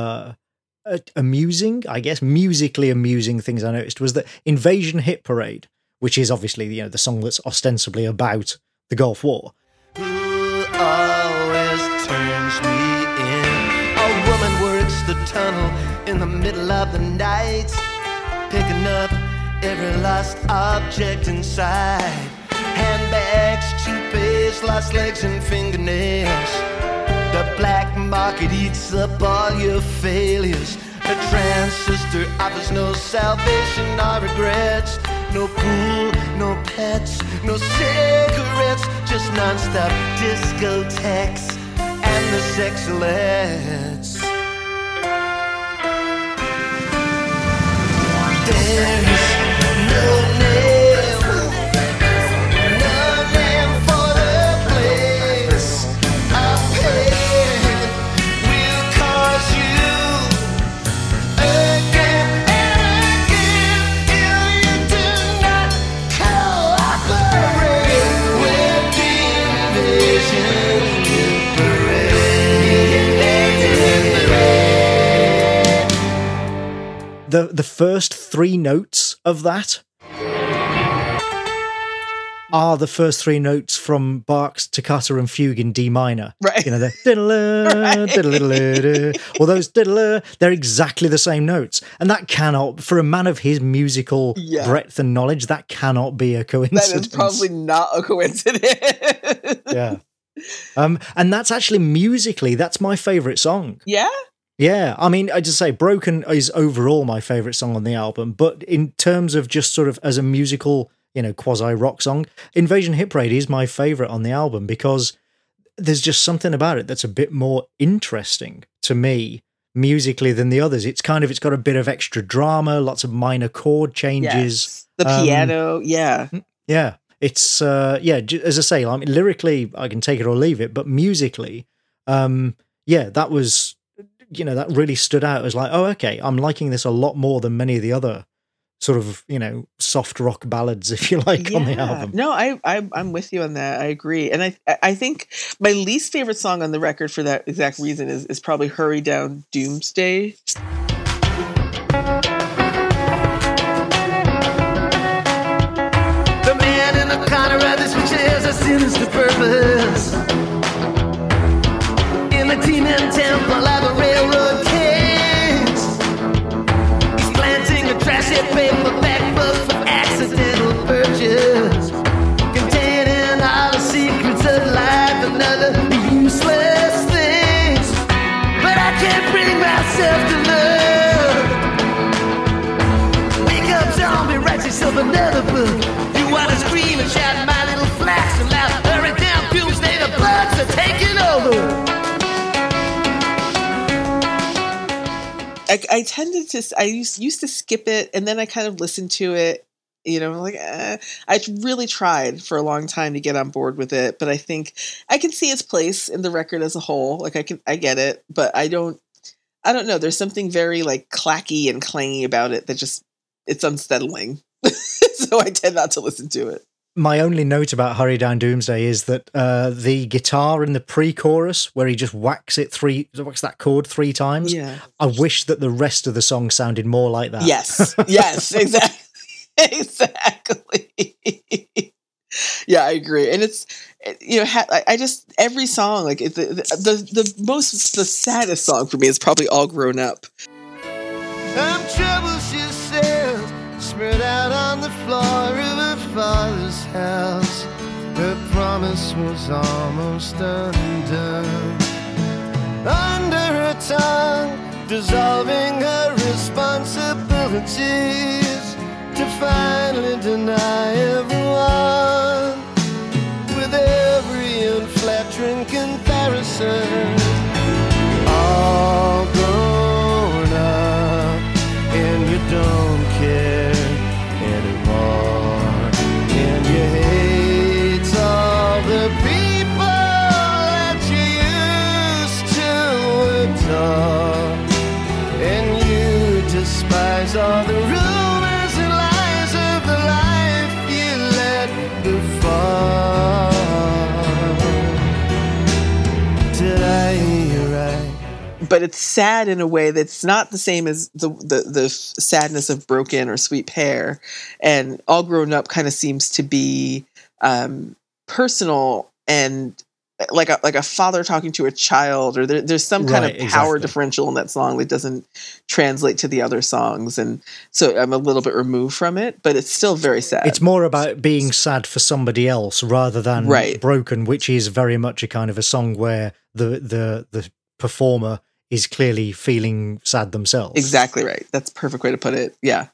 Speaker 1: musically amusing things I noticed was that Invasion Hit Parade, which is obviously, the song that's ostensibly about the Gulf War.
Speaker 3: Who always turns me in? A woman works the tunnel in the middle of the night, picking up every lost object inside. Handbags, toothpaste, lost legs and fingernails. The black market eats up all your failures. A transistor offers no salvation or regrets. No pool, no pets, no cigarettes. Just non-stop discotheques and the sexlets. There's no name for the place. A pain will cause you again and again if you do not cooperate with the invasion parade.
Speaker 1: The first three notes of that are the first three notes from Bach's Toccata and Fugue in D minor.
Speaker 2: Right.
Speaker 1: The well, those they're exactly the same notes. And that cannot, for a man of his musical breadth and knowledge, that cannot be a coincidence.
Speaker 2: That is probably not a coincidence.
Speaker 1: Yeah. And that's actually musically, that's my favourite song.
Speaker 2: Yeah?
Speaker 1: Yeah, I mean, I just say Broken is overall my favourite song on the album, but in terms of just sort of as a musical, quasi-rock song, Invasion Hit Parade is my favourite on the album because there's just something about it that's a bit more interesting to me musically than the others. It's got a bit of extra drama, lots of minor chord changes.
Speaker 2: Yes. The piano, yeah.
Speaker 1: Yeah, it's, as I say, I mean, lyrically, I can take it or leave it, but musically, that was... that really stood out as like, oh, okay, I'm liking this a lot more than many of the other sort of, soft rock ballads, if you like, on the album.
Speaker 2: No, I'm with you on that. I agree. And I think my least favorite song on the record for that exact reason is probably Hurry Down Doomsday.
Speaker 3: The man in the corner of this which has a sinister purpose. In the Demon Temple of the Railroad Kings, he's planting a trashy paperback book for accidental purchase, containing all the secrets of life and other useless things. But I can't bring myself to love. Wake up, zombie, write yourself another book. You wanna scream and shout, my little flax and loud. Hurry down, doomsday, the Bloods are taking over.
Speaker 2: I tended to, I used to skip it, and then I kind of listened to it, I really tried for a long time to get on board with it, but I think I can see its place in the record as a whole. Like I get it, but I don't know. There's something very like clacky and clangy about it that just, it's unsettling. So I tend not to listen to it.
Speaker 1: My only note about Hurry Down Doomsday is that the guitar in the pre-chorus, where he just whacks that chord 3 times.
Speaker 2: Yeah.
Speaker 1: I wish that the rest of the song sounded more like that.
Speaker 2: Yes, exactly. Exactly. Yeah, I agree. And it's, I just, every song, like the saddest song for me is probably All Grown Up.
Speaker 3: I'm father's house. Her promise was almost undone. Under her tongue, dissolving her responsibilities, to finally deny everyone with every unflattering comparison. All grown up, and you don't care anymore, and you hate all the people that you used to adore, and you despise all the rumors and lies of the life you led before. Did I hear you right?
Speaker 2: But it's sad in a way that's not the same as the sadness of Broken or Sweet Pear. And All Grown Up kind of seems to be personal and like a father talking to a child, or there's some kind of power differential in that song that doesn't translate to the other songs. And so I'm a little bit removed from it, but it's still very sad.
Speaker 1: It's more about being sad for somebody else rather than Broken, which is very much a kind of a song where the performer is clearly feeling sad themselves.
Speaker 2: Exactly right. That's a perfect way to put it. Yeah.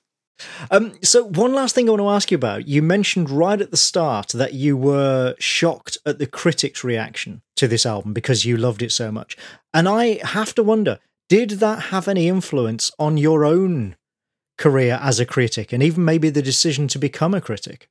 Speaker 1: So one last thing I want to ask you about. You mentioned right at the start that you were shocked at the critics' reaction to this album because you loved it so much. And I have to wonder, did that have any influence on your own career as a critic and even maybe the decision to become a critic?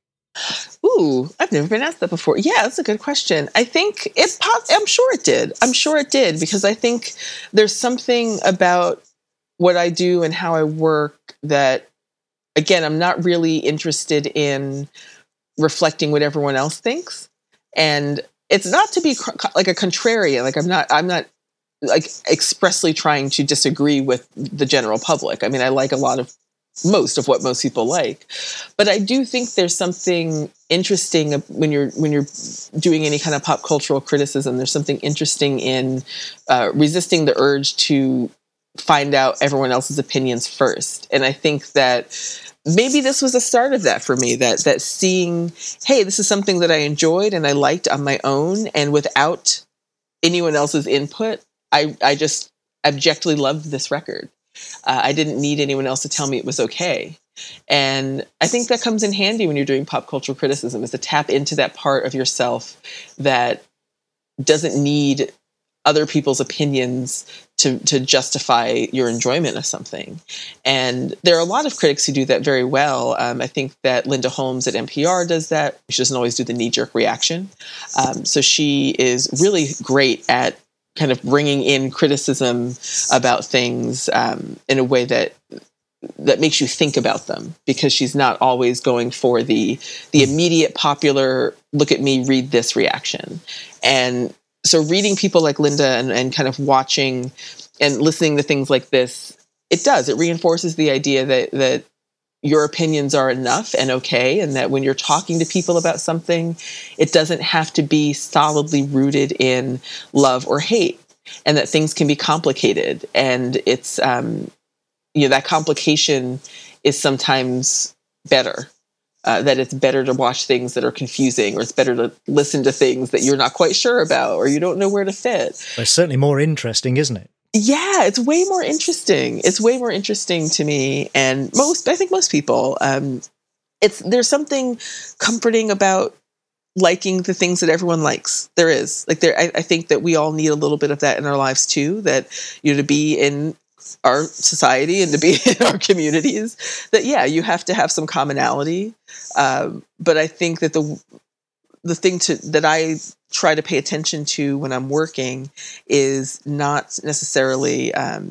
Speaker 2: Ooh, I've never been asked that before. Yeah, that's a good question. I think I'm sure it did. I'm sure it did, because I think there's something about what I do and how I work that, again, I'm not really interested in reflecting what everyone else thinks. And it's not to be like a contrarian. Like I'm not like expressly trying to disagree with the general public. I mean, I like most of what most people like, but I do think there's something interesting when you're doing any kind of pop cultural criticism. There's something interesting in resisting the urge to find out everyone else's opinions first. And I think that maybe this was the start of that for me, that seeing, hey, this is something that I enjoyed and I liked on my own, and without anyone else's input, I just objectively loved this record. I didn't need anyone else to tell me it was okay. And I think that comes in handy when you're doing pop cultural criticism, is to tap into that part of yourself that doesn't need other people's opinions to justify your enjoyment of something. And there are a lot of critics who do that very well. I think that Linda Holmes at NPR does that. She doesn't always do the knee-jerk reaction. So she is really great at kind of bringing in criticism about things in a way that makes you think about them, because she's not always going for the immediate popular, look at me, read this reaction. And so reading people like Linda and kind of watching and listening to things like this, it reinforces the idea that your opinions are enough and okay, and that when you're talking to people about something, it doesn't have to be solidly rooted in love or hate, and that things can be complicated. And it's, that complication is sometimes better. That it's better to watch things that are confusing, or it's better to listen to things that you're not quite sure about, or you don't know where to fit.
Speaker 1: It's certainly more interesting, isn't it?
Speaker 2: Yeah, it's way more interesting. It's way more interesting to me, and I think most people. There's something comforting about liking the things that everyone likes. There is. I think that we all need a little bit of that in our lives too. That, to be in our society and to be in our communities, that you have to have some commonality. But I think that the thing that I try to pay attention to when I'm working is not necessarily,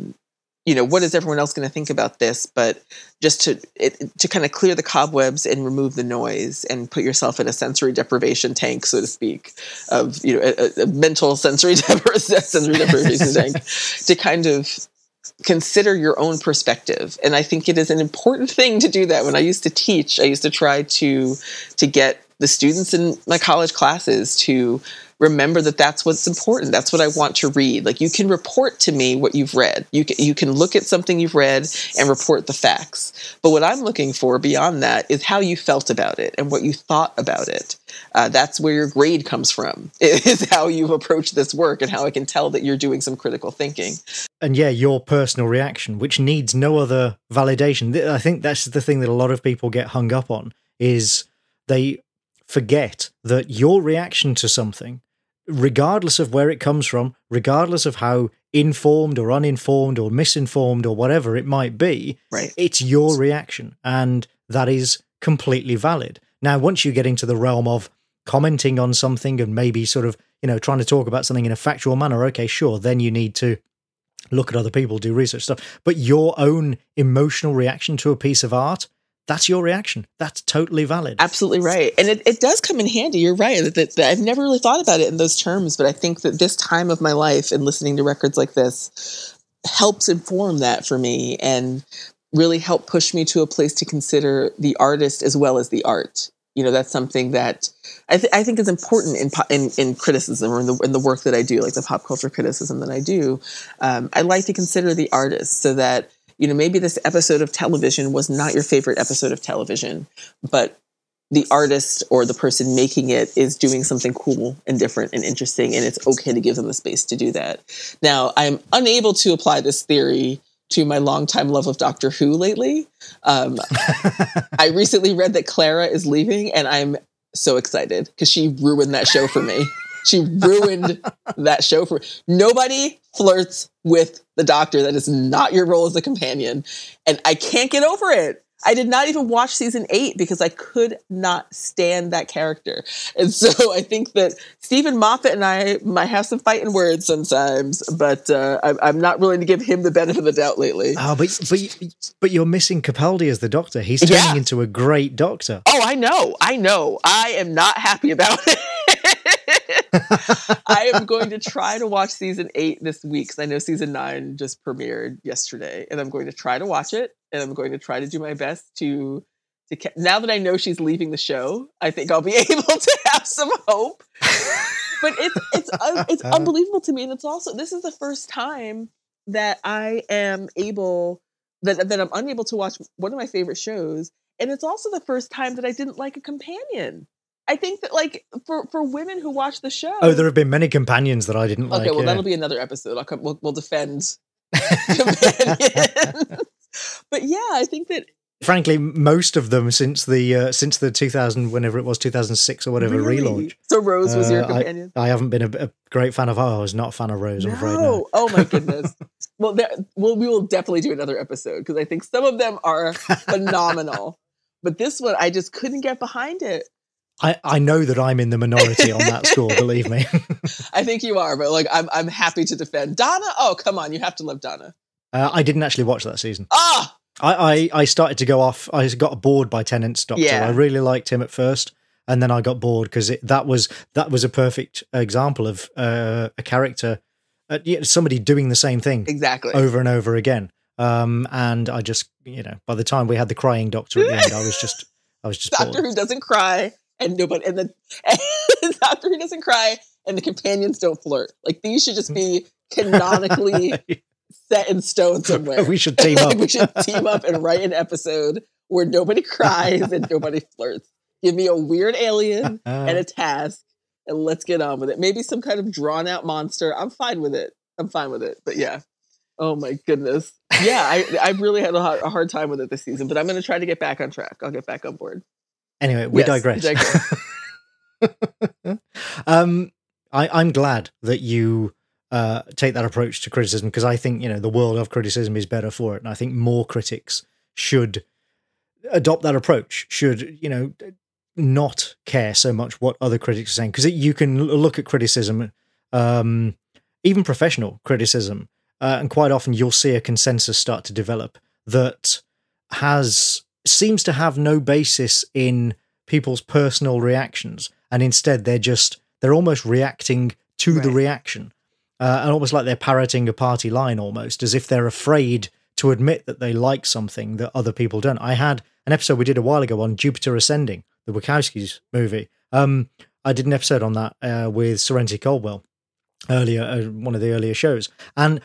Speaker 2: what is everyone else going to think about this, but just to kind of clear the cobwebs and remove the noise and put yourself in a sensory deprivation tank, so to speak, of, a mental sensory deprivation tank, to kind of consider your own perspective. And I think it is an important thing to do that. When I used to teach, I used to try to get the students in my college classes to remember that that's what's important. That's what I want to read. Like, you can report to me what you've read. You can look at something you've read and report the facts. But what I'm looking for beyond that is how you felt about it and what you thought about it. That's where your grade comes from, is how you've approached this work and how I can tell that you're doing some critical thinking.
Speaker 1: And yeah, your personal reaction, which needs no other validation. I think that's the thing that a lot of people get hung up on, is they forget that your reaction to something, regardless of where it comes from, regardless of how informed or uninformed or misinformed or whatever it might be,
Speaker 2: right,
Speaker 1: it's your reaction, and that is completely valid. Now, once you get into the realm of commenting on something and maybe sort of, trying to talk about something in a factual manner, okay, sure, then you need to look at other people, do research stuff. But your own emotional reaction to a piece of art, that's your reaction. That's totally valid.
Speaker 2: Absolutely right. And it does come in handy. You're right. That I've never really thought about it in those terms, but I think that this time of my life and listening to records like this helps inform that for me and really help push me to a place to consider the artist as well as the art. That's something that I think is important in criticism or in the work that I do, like the pop culture criticism that I do. I like to consider the artist so that, maybe this episode of television was not your favorite episode of television, but the artist or the person making it is doing something cool and different and interesting, and it's okay to give them the space to do that. Now, I'm unable to apply this theory to my longtime love of Doctor Who lately. I recently read that Clara is leaving, and I'm so excited because she ruined that show for me. She ruined that show for me. Nobody flirts with the Doctor. That is not your role as a companion. And I can't get over it. I did not even watch season 8 because I could not stand that character. And so I think that Stephen Moffat and I might have some fighting words sometimes, but I'm not willing to give him the benefit of the doubt lately.
Speaker 1: Oh, but you're missing Capaldi as the Doctor. He's turning into a great Doctor.
Speaker 2: Oh, I know. I am not happy about it. I am going to try to watch season 8 this week because I know season 9 just premiered yesterday, and I'm going to try to watch it, and I'm going to try to do my best to now that I know she's leaving the show, I think I'll be able to have some hope. But it's unbelievable to me, and it's also, this is the first time that I am able that I'm unable to watch one of my favorite shows, and it's also the first time that I didn't like a companion. I think that, like, for women who watch the show...
Speaker 1: Oh, there have been many companions that I didn't like.
Speaker 2: Okay, well, that'll be another episode. We'll defend companions. But yeah, I think that...
Speaker 1: Frankly, most of them since the 2000, whenever it was, 2006 or whatever, relaunch.
Speaker 2: So Rose was your companion?
Speaker 1: I haven't been a great fan of... I was not a fan of Rose, I'm afraid. No.
Speaker 2: Oh, my goodness. Well, we will definitely do another episode, because I think some of them are phenomenal. But this one, I just couldn't get behind it.
Speaker 1: I know that I'm in the minority on that score, believe me.
Speaker 2: I think you are, but like I'm happy to defend Donna. Oh, come on, you have to love Donna.
Speaker 1: I didn't actually watch that season.
Speaker 2: Ah,
Speaker 1: I started to go off. I got bored by Tennant's Doctor.
Speaker 2: Yeah.
Speaker 1: I really liked him at first, and then I got bored because that was a perfect example of a character, somebody doing the same thing
Speaker 2: exactly
Speaker 1: over and over again. And I just, by the time we had the crying Doctor at the end, I was just
Speaker 2: Doctor
Speaker 1: bored.
Speaker 2: Who doesn't cry. And nobody, and the Doctor Who doesn't cry, and the companions don't flirt. Like, these should just be canonically set in stone somewhere.
Speaker 1: We should team up.
Speaker 2: We should team up and write an episode where nobody cries and nobody flirts. Give me a weird alien and a task, and let's get on with it. Maybe some kind of drawn out monster. I'm fine with it. But yeah. Oh my goodness. Yeah, I really had a hard time with it this season, but I'm going to try to get back on track. I'll get back on board.
Speaker 1: Anyway, we digress. I'm glad that you take that approach to criticism, because I think, the world of criticism is better for it. And I think more critics should adopt that approach, should, not care so much what other critics are saying. Because you can look at criticism, even professional criticism, and quite often you'll see a consensus start to develop that seems to have no basis in people's personal reactions, and instead they're almost reacting to the reaction, and almost like they're parroting a party line, almost as if they're afraid to admit that they like something that other people don't. I had an episode we did a while ago on Jupiter Ascending, the Wachowskis movie. I did an episode on that with Serenity Caldwell earlier, one of the earlier shows, and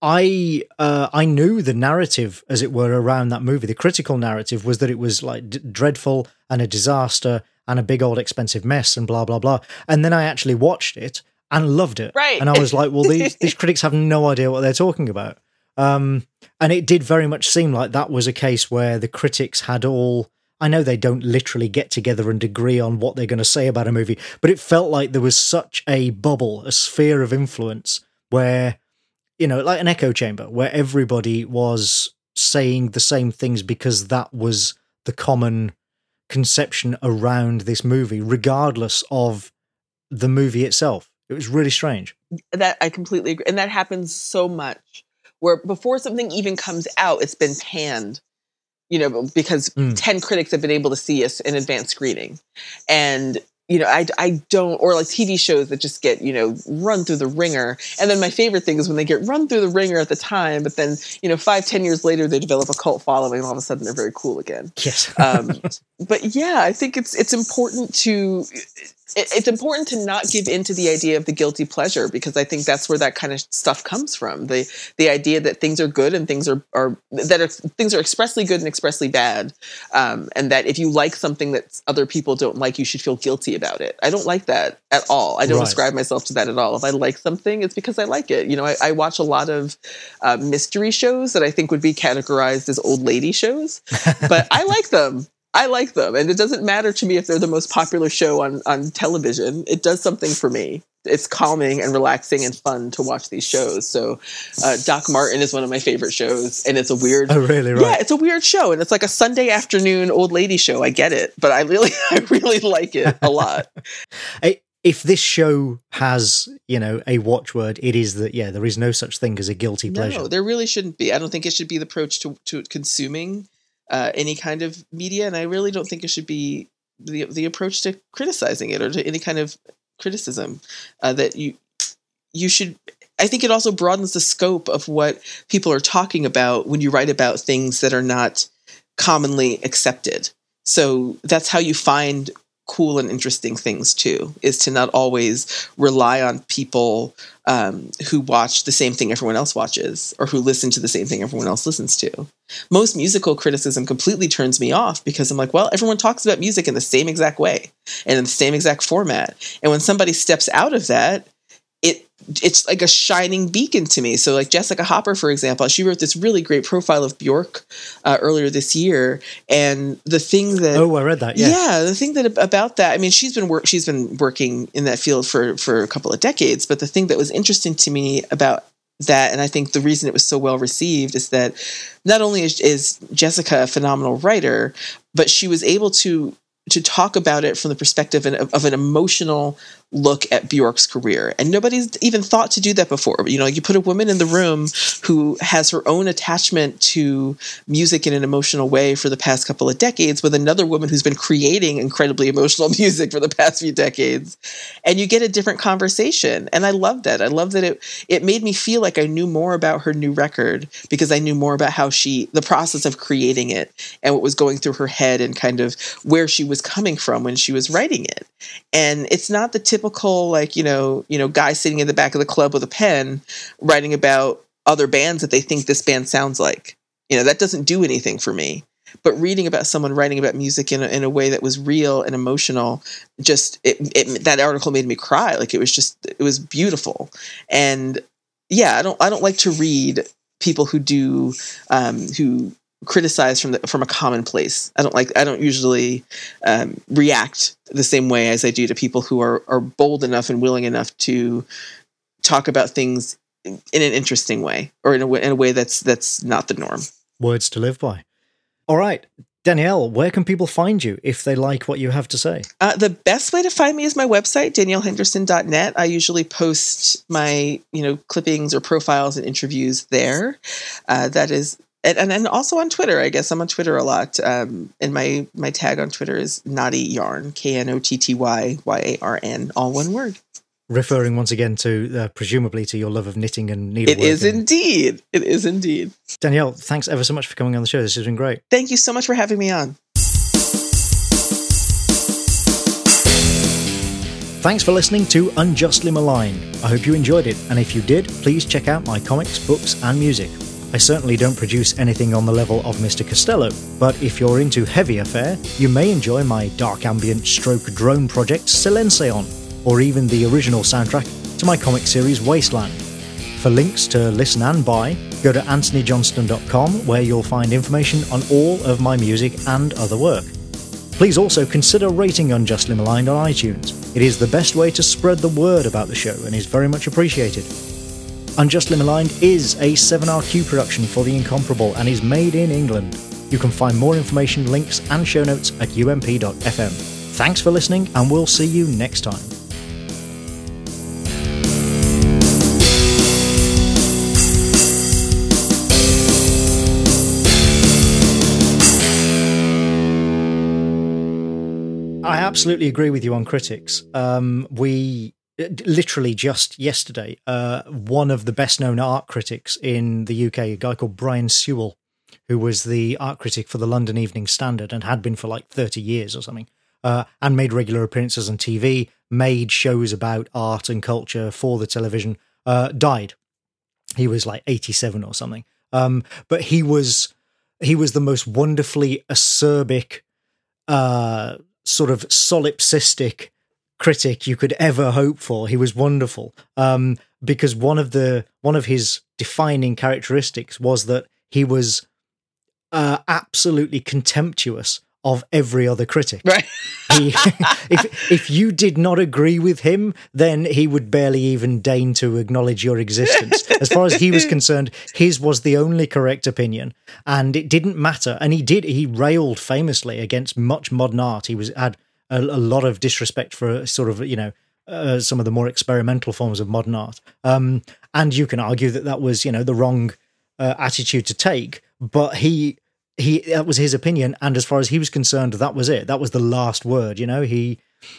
Speaker 1: I knew the narrative, as it were, around that movie. The critical narrative was that it was like dreadful and a disaster and a big old expensive mess and blah blah blah. And then I actually watched it and loved it.
Speaker 4: Right.
Speaker 1: And I was like, well, these critics have no idea what they're talking about. And it did very much seem like that was a case where the critics had all. I know they don't literally get together and agree on what they're going to say about a movie, but it felt like there was such a bubble, a sphere of influence where, you know, like an echo chamber, where everybody was saying the same things because that was the common conception around this movie, regardless of the movie itself. It was really strange.
Speaker 4: That I completely agree. And that happens so much, where before something even comes out, it's been panned. You know, because 10 critics have been able to see us in advanced screening. And, you know, I don't, or like TV shows that just get, you know, run through the ringer. And then my favorite thing is when they get run through the ringer at the time, but then, you know, 5-10 years later, they develop a cult following and all of a sudden they're very cool again.
Speaker 1: Yes.
Speaker 4: But yeah, I think it's important to... It's important to not give into the idea of the guilty pleasure, because I think that's where that kind of stuff comes from. The idea that things are good and things are expressly good and expressly bad, and that if you like something that other people don't like, you should feel guilty about it. I don't like that at all. I don't ascribe myself to that at all. If I like something, it's because I like it. You know, I watch a lot of mystery shows that I think would be categorized as old lady shows, but I like them. And it doesn't matter to me if they're the most popular show on television. It does something for me. It's calming and relaxing and fun to watch these shows. So Doc Martin is one of my favorite shows, and it's a weird...
Speaker 1: Oh, really? Right.
Speaker 4: Yeah, it's a weird show, and it's like a Sunday afternoon old lady show. I get it, but I really like it a lot.
Speaker 1: If this show has, you know, a watchword, it is that, yeah, there is no such thing as a guilty pleasure.
Speaker 4: No, there really shouldn't be. I don't think it should be the approach to consuming any kind of media, and I really don't think it should be the approach to criticizing it or to any kind of criticism that you should. I think it also broadens the scope of what people are talking about when you write about things that are not commonly accepted. So that's how you find cool and interesting things too, is to not always rely on people who watch the same thing everyone else watches or who listen to the same thing everyone else listens to. Most musical criticism completely turns me off because I'm like, well, everyone talks about music in the same exact way and in the same exact format. And when somebody steps out of that, it's like a shining beacon to me. So like Jessica Hopper, for example, she wrote this really great profile of Bjork earlier this year. And the thing that...
Speaker 1: Oh, I read that, yeah.
Speaker 4: Yeah, the thing that about that, I mean, she's been working in that field for a couple of decades. But the thing that was interesting to me about that, and I think the reason it was so well received, is that not only is Jessica a phenomenal writer, but she was able to talk about it from the perspective of an emotional look at Bjork's career. And nobody's even thought to do that before. You know, you put a woman in the room who has her own attachment to music in an emotional way for the past couple of decades with another woman who's been creating incredibly emotional music for the past few decades. And you get a different conversation. And I love that. I love that it made me feel like I knew more about her new record because I knew more about how the process of creating it and what was going through her head and kind of where she was coming from when she was writing it. And it's not the typical, like, you know, guy sitting in the back of the club with a pen writing about other bands that they think this band sounds like. You know, that doesn't do anything for me. But reading about someone writing about music in a way that was real and emotional, just that article made me cry. Like it was beautiful. And yeah, I don't like to read people who criticize from a common place. I don't usually react the same way as I do to people who are bold enough and willing enough to talk about things in an interesting way or in a way that's not the norm.
Speaker 1: Words to live by. All right, Danielle, where can people find you if they like what you have to say?
Speaker 4: The best way to find me is my website, daniellehenderson.net. I usually post my clippings or profiles and interviews there. That is. And also on Twitter, I guess I'm on Twitter a lot. And my tag on Twitter is Knotty Yarn, KNOTTYYARN, all one word.
Speaker 1: Referring once again to, presumably, to your love of knitting and needlework.
Speaker 4: It is indeed.
Speaker 1: Danielle, thanks ever so much for coming on the show. This has been great.
Speaker 4: Thank you so much for having me on.
Speaker 1: Thanks for listening to Unjustly Maligned. I hope you enjoyed it, and if you did, please check out my comics, books, and music. I certainly don't produce anything on the level of Mr. Costello, but if you're into heavier fare, you may enjoy my dark ambient stroke drone project Silencion, or even the original soundtrack to my comic series Wasteland. For links to listen and buy, go to anthonyjohnston.com, where you'll find information on all of my music and other work. Please also consider rating Unjustly Maligned on iTunes. It is the best way to spread the word about the show and is very much appreciated. Unjustly Maligned is a 7RQ production for the Incomparable and is made in England. You can find more information, links and show notes at ump.fm. Thanks for listening, and we'll see you next time. I absolutely agree with you on critics. We literally just yesterday, one of the best known art critics in the UK, a guy called Brian Sewell, who was the art critic for the London Evening Standard and had been for like 30 years or something, and made regular appearances on TV, made shows about art and culture for the television, died. He was like 87 or something. But he was the most wonderfully acerbic, sort of solipsistic critic you could ever hope for. He was wonderful, because one of his defining characteristics was that he was absolutely contemptuous of every other critic.
Speaker 4: Right.
Speaker 1: If you did not agree with him, then he would barely even deign to acknowledge your existence. As far as he was concerned, his was the only correct opinion, and it didn't matter. And he railed famously against much modern art. He had a lot of disrespect for sort of, some of the more experimental forms of modern art. And you can argue that was, the wrong attitude to take, but that was his opinion, and as far as he was concerned, that was it. That was the last word. He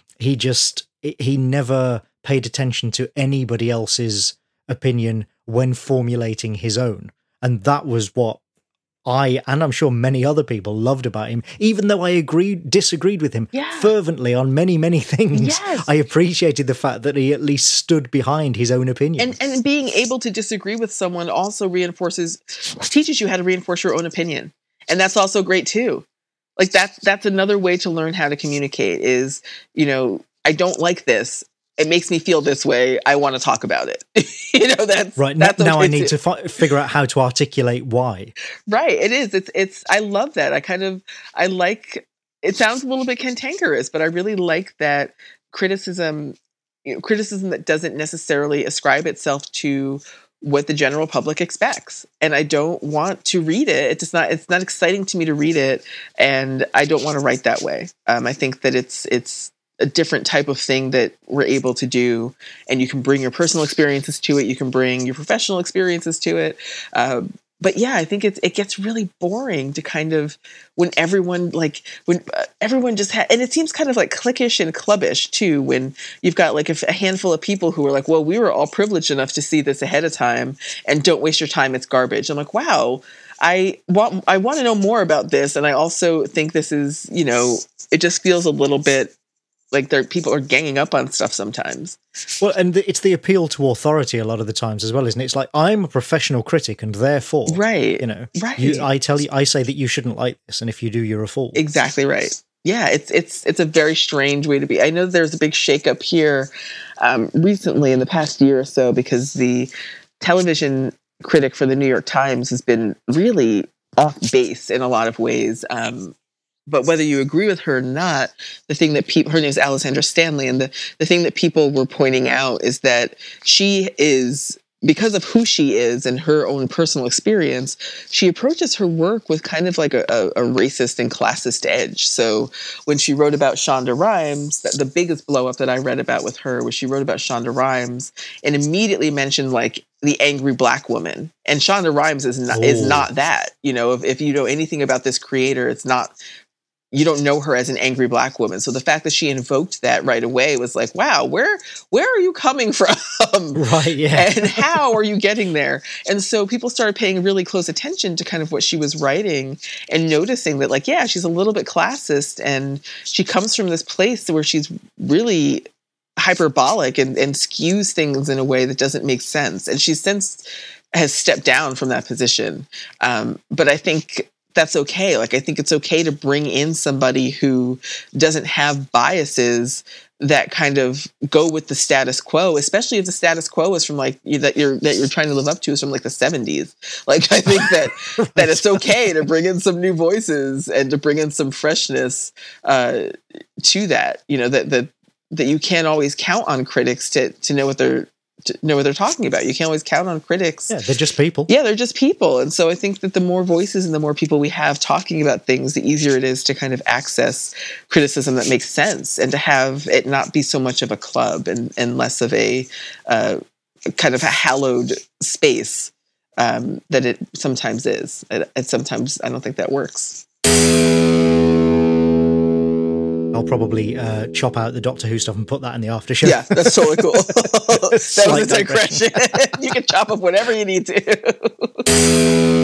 Speaker 1: never paid attention to anybody else's opinion when formulating his own, and that was what and I'm sure many other people loved about him. Even though I disagreed with him fervently on many, many things, yes. I appreciated the fact that he at least stood behind his own opinion.
Speaker 4: And being able to disagree with someone also teaches you how to reinforce your own opinion. And that's also great too. Like that's another way to learn how to communicate is, I don't like this. It makes me feel this way. I want to talk about it. That's
Speaker 1: right.
Speaker 4: That's
Speaker 1: now I need to figure out how to articulate why.
Speaker 4: Right. It is. It's. I love that. I like. It sounds a little bit cantankerous, but I really like that criticism that doesn't necessarily ascribe itself to what the general public expects. And I don't want to read it. It's not exciting to me to read it, and I don't want to write that way. I think that it's a different type of thing that we're able to do, and you can bring your personal experiences to it. You can bring your professional experiences to it. But yeah, I think it gets really boring to kind of when everyone just and it seems kind of like cliquish and clubbish too, when you've got like a handful of people who are like, well, we were all privileged enough to see this ahead of time, and don't waste your time. It's garbage. I'm like, wow, I want to know more about this. And I also think this is, it just feels a little bit like people are ganging up on stuff sometimes.
Speaker 1: Well, and it's the appeal to authority a lot of the times as well, isn't it? It's like, I'm a professional critic, and therefore,
Speaker 4: right,
Speaker 1: right. I say that you shouldn't like this, and if you do, you're a fool.
Speaker 4: Exactly right. Yeah, it's a very strange way to be. I know there's a big shakeup here recently in the past year or so, because the television critic for the New York Times has been really off base in a lot of ways. But whether you agree with her or not, the thing that her name is Alessandra Stanley, and the thing that people were pointing out is that she is, because of who she is and her own personal experience, she approaches her work with kind of like a racist and classist edge. So when she wrote about Shonda Rhimes, the biggest blow up that I read about with her was she wrote about Shonda Rhimes and immediately mentioned like the angry black woman. And Shonda Rhimes is not that. If you know anything about this creator, it's not. You don't know her as an angry black woman. So the fact that she invoked that right away was like, wow, where are you coming from?
Speaker 1: Right, yeah.
Speaker 4: And how are you getting there? And so people started paying really close attention to kind of what she was writing and noticing that, like, yeah, she's a little bit classist, and she comes from this place where she's really hyperbolic and skews things in a way that doesn't make sense. And she since has stepped down from that position. But I think that's okay. Like, I think it's okay to bring in somebody who doesn't have biases that kind of go with the status quo, especially if the status quo is from like that you're trying to live up to is from like the 70s. Like, I think that it's okay to bring in some new voices and to bring in some freshness to that. You know, that you can't always count on critics to know what they're talking about. You can't always count on critics.
Speaker 1: Yeah, they're just people.
Speaker 4: Yeah, they're just people. And so I think that the more voices and the more people we have talking about things, the easier it is to kind of access criticism that makes sense and to have it not be so much of a club and less of a kind of a hallowed space that it sometimes is. And sometimes I don't think that works.
Speaker 1: I'll probably chop out the Doctor Who stuff and put that in the after show.
Speaker 4: Yeah, that's totally cool. That was a digression. You can chop up whatever you need to.